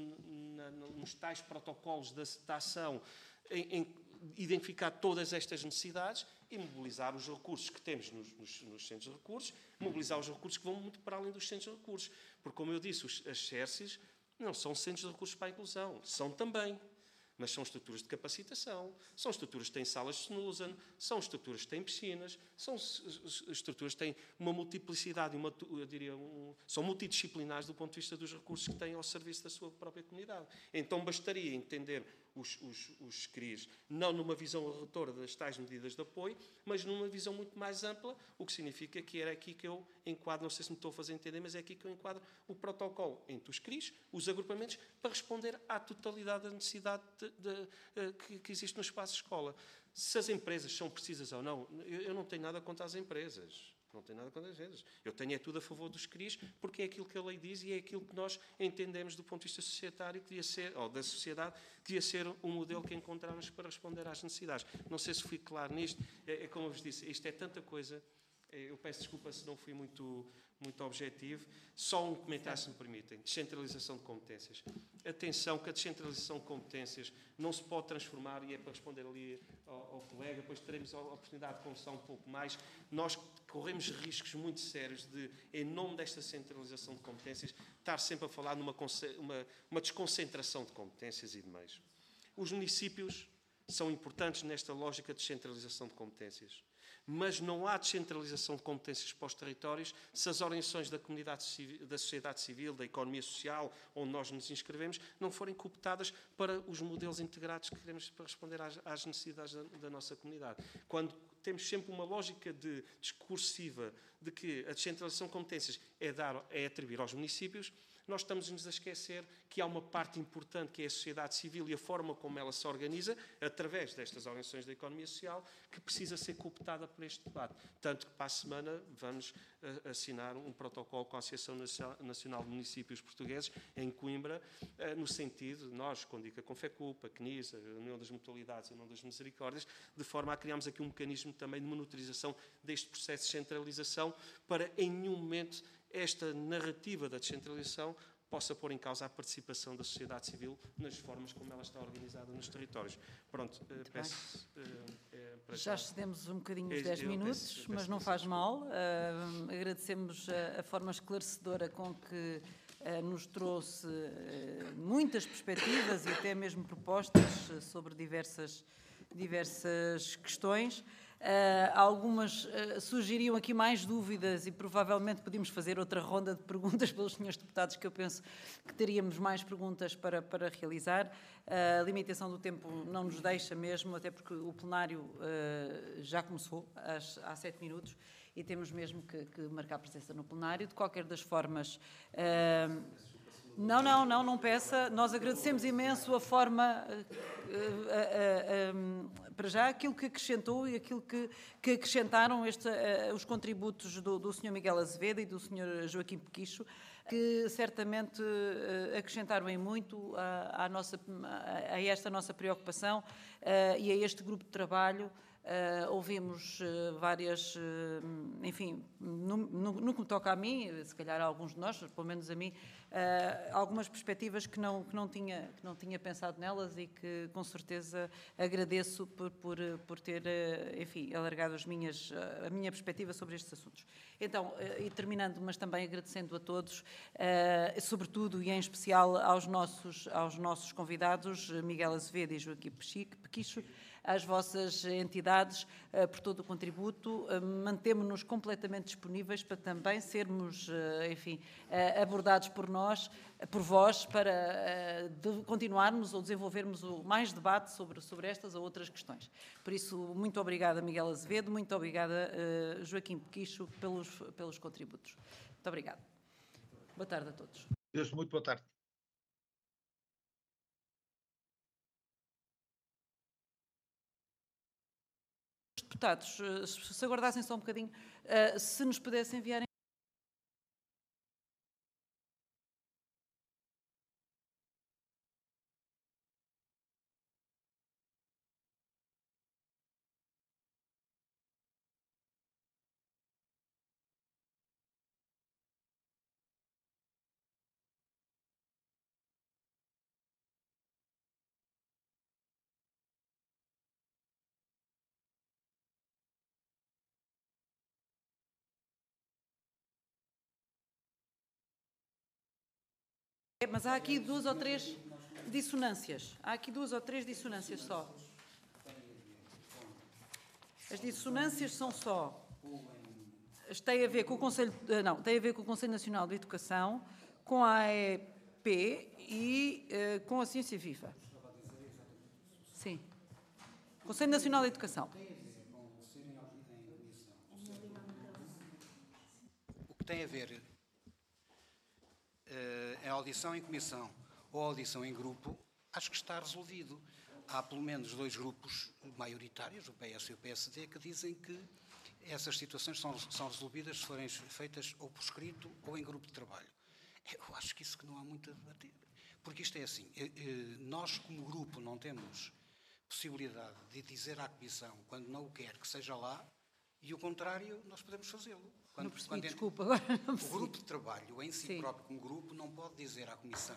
nos tais protocolos da ação, identificar todas estas necessidades e mobilizar os recursos que temos nos centros de recursos, mobilizar os recursos que vão muito para além dos centros de recursos. Porque, como eu disse, as SERCIs não são centros de recursos para a inclusão, são também. Mas são estruturas de capacitação, são estruturas que têm salas de snoozen, são estruturas que têm piscinas, são estruturas que têm uma multiplicidade, são multidisciplinares do ponto de vista dos recursos que têm ao serviço da sua própria comunidade. Então bastaria entender os CRIs, não numa visão redutora das tais medidas de apoio, mas numa visão muito mais ampla, o que significa que era aqui que eu enquadro, não sei se me estou a fazer entender, mas é aqui que eu enquadro o protocolo entre os CRIs, os agrupamentos, para responder à totalidade da necessidade que existe no espaço de escola. Se as empresas são precisas ou não, eu não tenho nada contra as empresas. Não tenho nada contra as empresas. Eu tenho tudo a favor dos CRIs, porque é aquilo que a lei diz e é aquilo que nós entendemos do ponto de vista societário, que devia ser, ou da sociedade, que devia ser um modelo que encontramos para responder às necessidades. Não sei se fui claro nisto. É como eu vos disse, isto é tanta coisa. Eu peço desculpa se não fui muito objetivo. Só um comentário, se me permitem. Descentralização de competências. Atenção que a descentralização de competências não se pode transformar, e é para responder ali ao colega, depois teremos a oportunidade de conversar um pouco mais. Nós corremos riscos muito sérios de, em nome desta centralização de competências, estar sempre a falar numa desconcentração de competências e de meios. Os municípios são importantes nesta lógica de descentralização de competências. Mas não há descentralização de competências para os territórios se as orientações da comunidade civil, da sociedade civil, da economia social, onde nós nos inscrevemos, não forem cooptadas para os modelos integrados que queremos para responder às necessidades da nossa comunidade. Quando temos sempre uma lógica discursiva de que a descentralização de competências é atribuir aos municípios, nós estamos-nos a esquecer que há uma parte importante que é a sociedade civil e a forma como ela se organiza, através destas organizações da economia social, que precisa ser cooptada por este debate. Tanto que para a semana vamos assinar um protocolo com a Associação Nacional de Municípios Portugueses, em Coimbra, no sentido de nós, com DICA, com FECUP, a CNIS, a União das Mutualidades e a União das Misericórdias, de forma a criarmos aqui um mecanismo também de monitorização deste processo de centralização, para em nenhum momento esta narrativa da descentralização possa pôr em causa a participação da sociedade civil nas formas como ela está organizada nos territórios. Pronto, peço... Já excedemos um bocadinho os 10 minutos, mas não faz mal. Agradecemos a forma esclarecedora com que nos trouxe muitas perspectivas e até mesmo propostas sobre diversas questões. Algumas sugeriam aqui mais dúvidas e provavelmente podíamos fazer outra ronda de perguntas pelos senhores deputados, que eu penso que teríamos mais perguntas para realizar. A limitação do tempo não nos deixa mesmo, até porque o plenário já começou há 7 minutos e temos mesmo que marcar presença no plenário. De qualquer das formas... Não peça. Nós agradecemos imenso a forma, para já, aquilo que acrescentou e aquilo que acrescentaram os contributos do Sr. Miguel Azevedo e do Sr. Joaquim Pequicho, que certamente acrescentaram em muito a esta nossa preocupação e a este grupo de trabalho. Ouvimos várias, enfim, no que me toca a mim, se calhar a alguns de nós, pelo menos a mim, algumas perspectivas que não tinha pensado nelas e que com certeza agradeço por ter, enfim, alargado a minha perspectiva sobre estes assuntos. Então, e terminando, mas também agradecendo a todos, sobretudo e em especial aos nossos convidados, Miguel Azevedo e Joaquim Pequicho, às vossas entidades por todo o contributo. Mantemo-nos completamente disponíveis para também sermos, enfim, abordados por vós, para continuarmos ou desenvolvermos mais debate sobre estas ou outras questões. Por isso, muito obrigada, Miguel Azevedo, muito obrigada, Joaquim Pequicho, pelos contributos. Muito obrigada. Boa tarde a todos. Deus, muito boa tarde. Deputados, se aguardassem só um bocadinho, se nos pudessem enviar mas há aqui 2 ou 3 dissonâncias. Há aqui 2 ou 3 dissonâncias só. As dissonâncias são só... Tem a ver com o Conselho... Não, tem a ver com o Conselho Nacional de Educação, com a AEP e com a Ciência Viva. Sim. Conselho Nacional de Educação. O que tem a ver em audição em comissão ou audição em grupo, acho que está resolvido. Há pelo menos 2 grupos maioritários, o PS e o PSD, que dizem que essas situações são resolvidas se forem feitas ou por escrito ou em grupo de trabalho. Eu acho que isso que não há muito a debater. Porque isto é assim, nós como grupo não temos possibilidade de dizer à Comissão, quando não o quer, que seja lá, e o contrário, nós podemos fazê-lo. Desculpa, agora não percebi. O grupo de trabalho, em si próprio, como grupo, não pode dizer à Comissão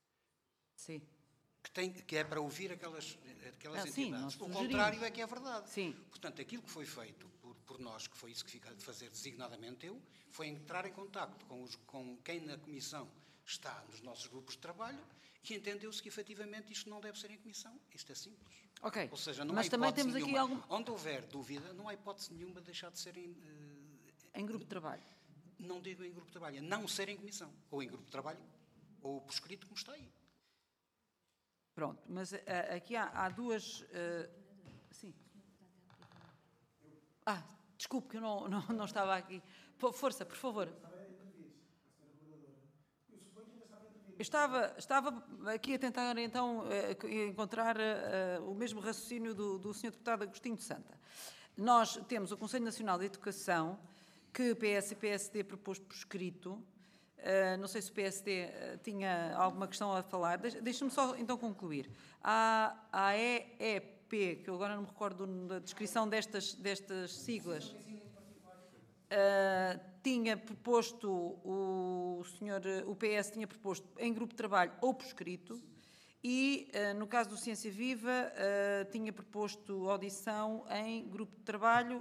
que é para ouvir aquelas entidades. Sim, o contrário é que é verdade. Sim. Portanto, aquilo que foi feito por nós, que foi isso que fica de fazer designadamente foi entrar em contacto com quem na Comissão está nos nossos grupos de trabalho e entendeu-se que, efetivamente, isto não deve ser em Comissão. Isto é simples. Ok. Ou seja, não mas há também hipótese temos nenhuma. aqui Onde houver dúvida, não há hipótese nenhuma de deixar de ser em grupo de trabalho. Não digo em grupo de trabalho, não ser em comissão. Ou em grupo de trabalho, ou por escrito, como está aí. Pronto, mas aqui há 2... sim. Desculpe que eu não estava aqui. Força, por favor. Eu estava aqui a tentar, então, encontrar o mesmo raciocínio do Sr. Deputado Agostinho de Santa. Nós temos o Conselho Nacional de Educação, que PS e PSD propôs por escrito. Não sei se o PSD tinha alguma questão a falar. Deixe-me só, então, concluir. A EEP, que eu agora não me recordo da descrição destas siglas, tinha proposto, o PS tinha proposto em grupo de trabalho ou por escrito, e, no caso do Ciência Viva, tinha proposto audição em grupo de trabalho,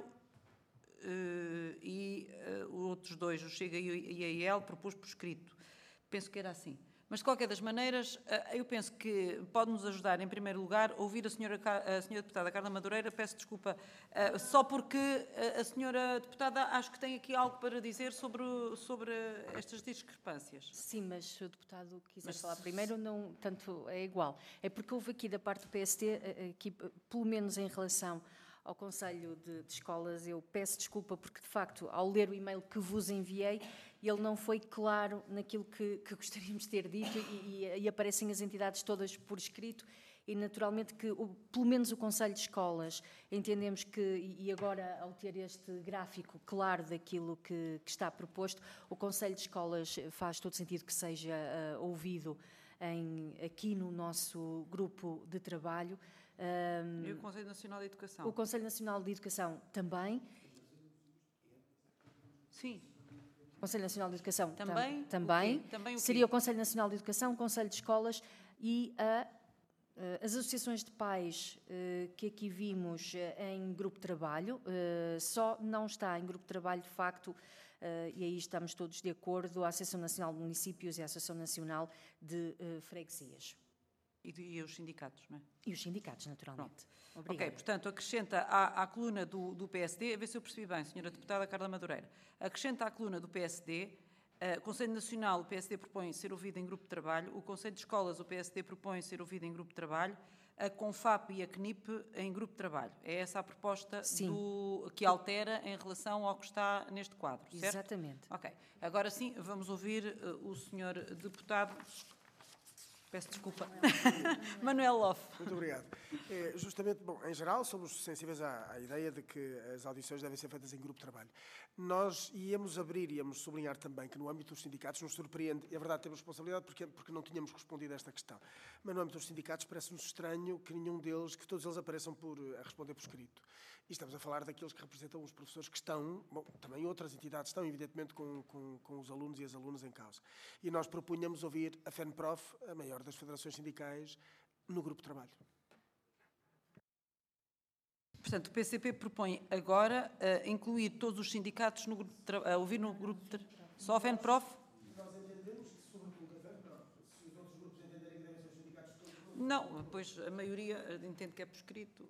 e outros dois, o Chega e a IEL, propôs por escrito. Penso que era assim. Mas, de qualquer das maneiras, eu penso que pode-nos ajudar, em primeiro lugar, ouvir a senhora deputada Carla Madureira. Peço desculpa, só porque a senhora deputada acho que tem aqui algo para dizer sobre estas discrepâncias. Sim, mas se o deputado quiser falar primeiro, não, tanto é igual. É porque houve aqui da parte do PSD, aqui, pelo menos em relação ao Conselho de Escolas, eu peço desculpa porque, de facto, ao ler o e-mail que vos enviei, ele não foi claro naquilo que gostaríamos de ter dito, e aparecem as entidades todas por escrito, e naturalmente que, pelo menos o Conselho de Escolas, entendemos que, e agora ao ter este gráfico claro daquilo que está proposto, o Conselho de Escolas faz todo sentido que seja ouvido aqui no nosso grupo de trabalho. E o Conselho Nacional de Educação? O Conselho Nacional de Educação também. Sim. O Conselho Nacional de Educação também. Também. Também o quê? Seria o Conselho Nacional de Educação, o Conselho de Escolas e as associações de pais que aqui vimos em grupo de trabalho. Só não está em grupo de trabalho, de facto, e aí estamos todos de acordo, a Associação Nacional de Municípios e a Associação Nacional de Freguesias. E os sindicatos, não é? E os sindicatos, naturalmente. Obrigada. Ok, portanto, acrescenta à coluna do PSD, a ver se eu percebi bem, Sra. Deputada Carla Madureira, acrescenta à coluna do PSD, o Conselho Nacional, o PSD propõe ser ouvido em grupo de trabalho, o Conselho de Escolas, o PSD propõe ser ouvido em grupo de trabalho, a CONFAP e a CNIP em grupo de trabalho. É essa a proposta que altera em relação ao que está neste quadro, certo? Exatamente. Ok, agora sim, vamos ouvir o Sr. Deputado. Peço desculpa. Manuel Loff. Muito obrigado. Justamente, bom, em geral, somos sensíveis à ideia de que as audições devem ser feitas em grupo de trabalho. Nós íamos sublinhar também que no âmbito dos sindicatos nos surpreende, e é verdade, temos responsabilidade porque não tínhamos respondido a esta questão, mas no âmbito dos sindicatos parece-nos estranho que que todos eles apareçam a responder por escrito. E estamos a falar daqueles que representam os professores que estão, bom, também outras entidades estão, evidentemente, com os alunos e as alunas em causa. E nós propunhamos ouvir a FENPROF, a maior das federações sindicais, no grupo de trabalho. Portanto, o PCP propõe agora incluir todos os sindicatos no grupo de trabalho, ouvir no grupo de trabalho. Só a FENPROF? Nós entendemos que, sobretudo, a FENPROF, se os outros grupos entenderem que devem ser os sindicatos todos... Não, pois a maioria entende que é por escrito.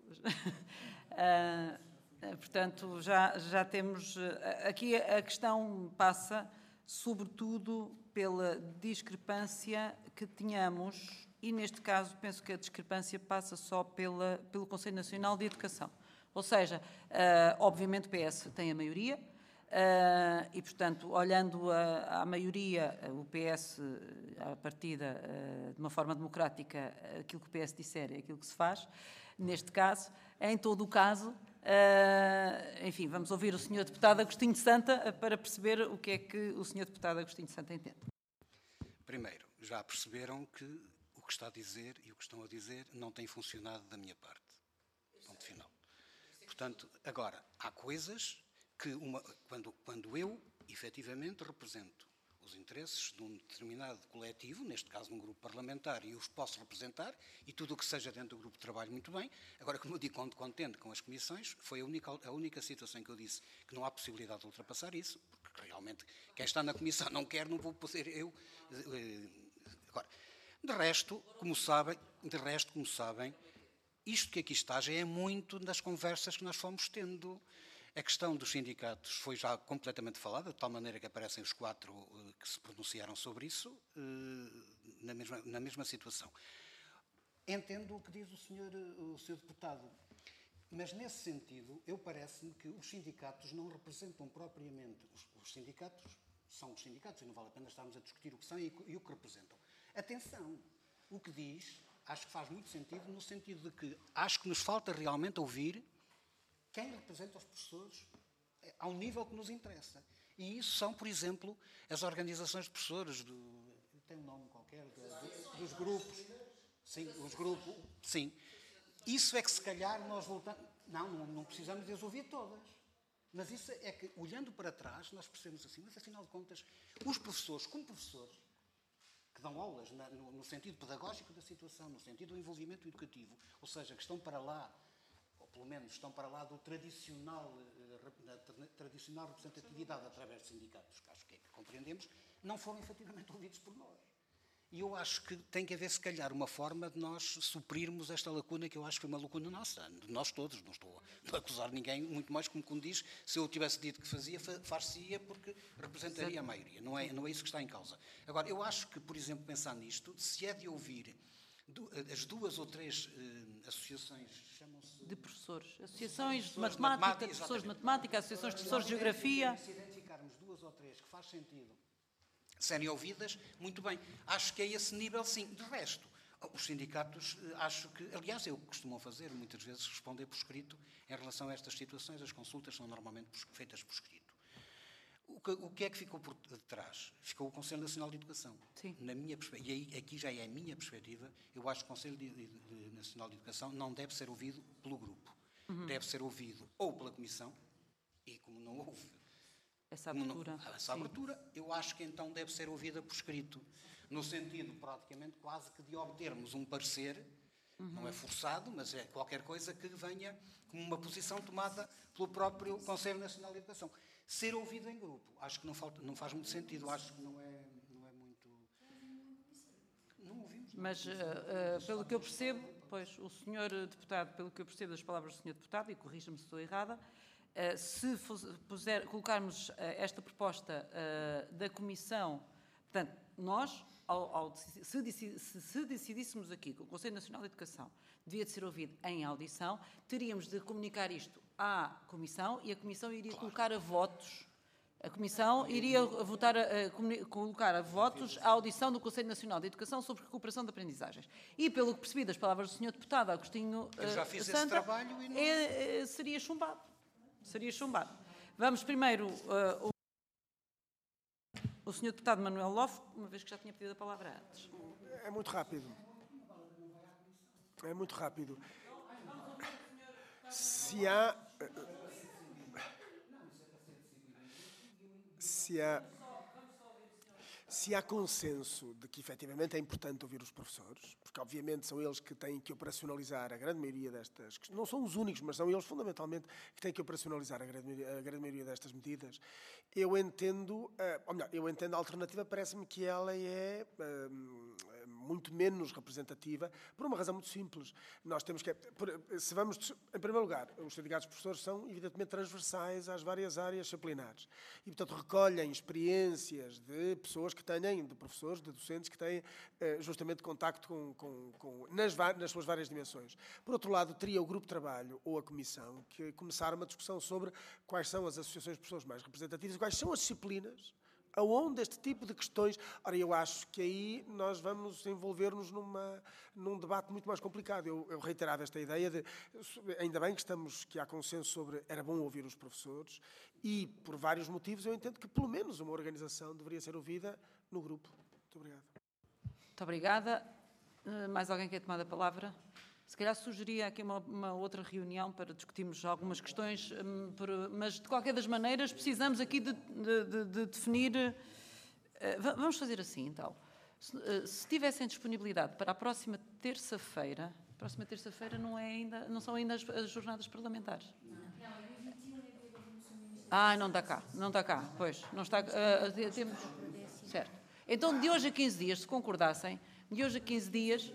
Portanto, já temos... Aqui a questão passa, sobretudo, pela discrepância que tínhamos, e neste caso penso que a discrepância passa só pelo Conselho Nacional de Educação. Ou seja, obviamente o PS tem a maioria, e, portanto, olhando à maioria, o PS, à partida, de uma forma democrática, aquilo que o PS disser é aquilo que se faz. Neste caso, em todo o caso, enfim, vamos ouvir o Sr. Deputado Agostinho de Santa para perceber o que é que o Sr. Deputado Agostinho de Santa entende. Primeiro, já perceberam que o que está a dizer e o que estão a dizer não tem funcionado da minha parte. Ponto final. Portanto, agora, há coisas que, quando eu, efetivamente, represento os interesses de um determinado coletivo, neste caso num grupo parlamentar, e os posso representar, e tudo o que seja dentro do grupo de trabalho, muito bem. Agora, como eu digo, contente com as comissões, foi a única situação que eu disse que não há possibilidade de ultrapassar isso, porque realmente quem está na comissão não quer, não vou poder eu... Agora, de resto, como sabem, isto que aqui está já é muito das conversas que nós fomos tendo. A questão dos sindicatos foi já completamente falada, de tal maneira que aparecem os 4 que se pronunciaram sobre isso, na mesma situação. Entendo o que diz o senhor deputado. Mas, nesse sentido, parece-me que os sindicatos não representam propriamente... Os sindicatos são os sindicatos, e não vale a pena estarmos a discutir o que são e o que representam. Atenção, o que diz, acho que faz muito sentido, no sentido de que acho que nos falta realmente ouvir quem representa os professores ao nível que nos interessa. E isso são, por exemplo, as organizações de professores, tem um nome qualquer, dos grupos. Sim, os grupos, sim. Isso é que se calhar nós voltamos... Não precisamos de as ouvir todas. Mas isso é que, olhando para trás, nós percebemos assim, mas afinal de contas, os professores, como professores, que dão aulas no sentido pedagógico da situação, no sentido do envolvimento educativo, ou seja, que estão para lá, ou pelo menos estão para lá da tradicional representatividade através de sindicatos, que acho que é que compreendemos, não foram efetivamente ouvidos por nós. E eu acho que tem que haver, se calhar, uma forma de nós suprirmos esta lacuna, que eu acho que foi uma lacuna nossa, de nós todos. Não estou a acusar ninguém, muito mais como diz, se eu tivesse dito que fazia, far-se-ia porque representaria a maioria. Não é isso que está em causa. Agora, eu acho que, por exemplo, pensar nisto, se é de ouvir as 2 ou 3 associações, chamam-se... De professores. Associações de matemática, de professores de matemática, associações de professores de geografia. Se identificarmos 2 ou 3 que faz sentido serem ouvidas, muito bem. Acho que é esse nível, sim. De resto, os sindicatos, acho que... Aliás, é o que costumam fazer, muitas vezes, responder por escrito em relação a estas situações. As consultas são normalmente feitas por escrito. O que é que ficou por detrás? Ficou o Conselho Nacional de Educação. Sim. Na minha perspectiva, e aí, aqui já é a minha perspectiva, eu acho que o Conselho Nacional de Educação não deve ser ouvido pelo grupo. Deve ser ouvido ou pela Comissão, e como não houve essa abertura, eu acho que então deve ser ouvida por escrito, no sentido praticamente quase que de obtermos um parecer, não é forçado, mas é qualquer coisa que venha como uma posição tomada pelo próprio Conselho Nacional de Educação. Ser ouvido em grupo, acho que não faz muito sentido, acho que não é muito... Não ouvimos. Mas, pelo que eu percebo, pois, o senhor deputado, pelo que eu percebo das palavras do senhor deputado, e corrija-me se estou errada, se colocarmos esta proposta da Comissão, portanto, nós, se decidíssemos aqui que o Conselho Nacional de Educação devia de ser ouvido em audição, teríamos de comunicar isto à Comissão e a Comissão iria colocar a votos. A Comissão iria colocar a votos a audição do Conselho Nacional de Educação sobre recuperação de aprendizagens. E, pelo que percebi das palavras do Sr. Deputado Agostinho eu já fiz Santa, esse trabalho e não... seria chumbado. Seria chumbado. Vamos primeiro... O Sr. Deputado Manuel Lofe, uma vez que já tinha pedido a palavra antes. É muito rápido. É muito rápido. Se há consenso de que efetivamente é importante ouvir os professores, porque obviamente são eles que têm que operacionalizar a grande maioria destas, não são os únicos, mas são eles fundamentalmente que têm que operacionalizar a grande maioria destas medidas, eu entendo a alternativa, parece-me que ela é muito menos representativa, por uma razão muito simples. Nós temos que, se vamos, em primeiro lugar, os sindicatos de professores são evidentemente transversais às várias áreas disciplinares e, portanto, recolhem experiências de pessoas que têm, de professores, de docentes que têm justamente contacto nas suas várias dimensões. Por outro lado, teria o grupo de trabalho ou a comissão que começar uma discussão sobre quais são as associações de pessoas mais representativas e quais são as disciplinas aonde este tipo de questões... Ora, eu acho que aí nós vamos envolver-nos num debate muito mais complicado. Eu reiterava esta ideia de... Ainda bem que há consenso sobre... Era bom ouvir os professores e, por vários motivos, eu entendo que, pelo menos, uma organização deveria ser ouvida no grupo. Muito obrigado. Muito obrigada. Mais alguém quer tomar a palavra? Se calhar sugeria aqui uma outra reunião para discutirmos algumas questões, mas de qualquer das maneiras precisamos aqui de definir... Vamos fazer assim, então. Se tivessem disponibilidade para a próxima terça-feira não são ainda as jornadas parlamentares. Não está cá, pois. Não está, temos... Certo. Então, de hoje a 15 dias, se concordassem, de hoje a 15 dias...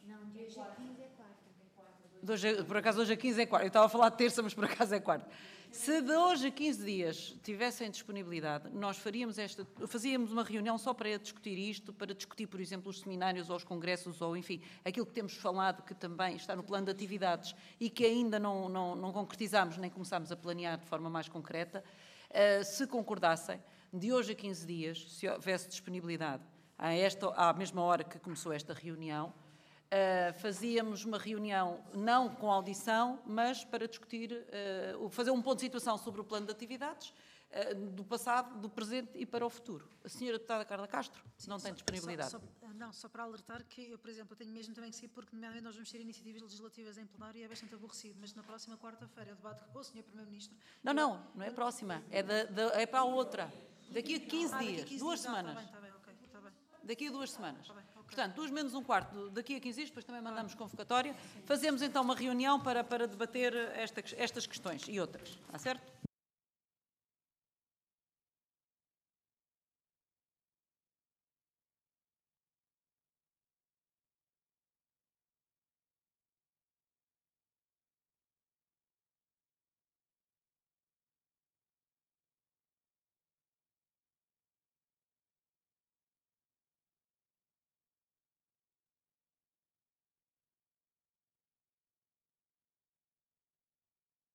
Por acaso hoje a 15 é quarta. Eu estava a falar de terça, mas por acaso é quarta. Se de hoje a 15 dias tivessem disponibilidade, nós fazíamos uma reunião só para discutir isto, para discutir, por exemplo, os seminários ou os congressos, ou enfim, aquilo que temos falado, que também está no plano de atividades e que ainda não concretizamos, nem começámos a planear de forma mais concreta. Se concordassem, de hoje a 15 dias, se houvesse disponibilidade, à mesma hora que começou esta reunião, fazíamos uma reunião, não com audição, mas para discutir, fazer um ponto de situação sobre o plano de atividades, do passado, do presente e para o futuro. A senhora deputada Carla Castro não tem disponibilidade. Só para alertar que eu, por exemplo, tenho mesmo também que sair, porque nomeadamente nós vamos ter iniciativas legislativas em plenário e é bastante aborrecido, mas na próxima quarta-feira eu debato com o Sr. Primeiro-Ministro. Não é próxima, é para a outra. Daqui a 15 dias, 2 semanas. Está bem, ok. Daqui a 2 semanas. Okay. Portanto, 2 menos um quarto, daqui a 15 dias, depois também mandamos convocatória. Fazemos então uma reunião para debater estas questões e outras, está certo?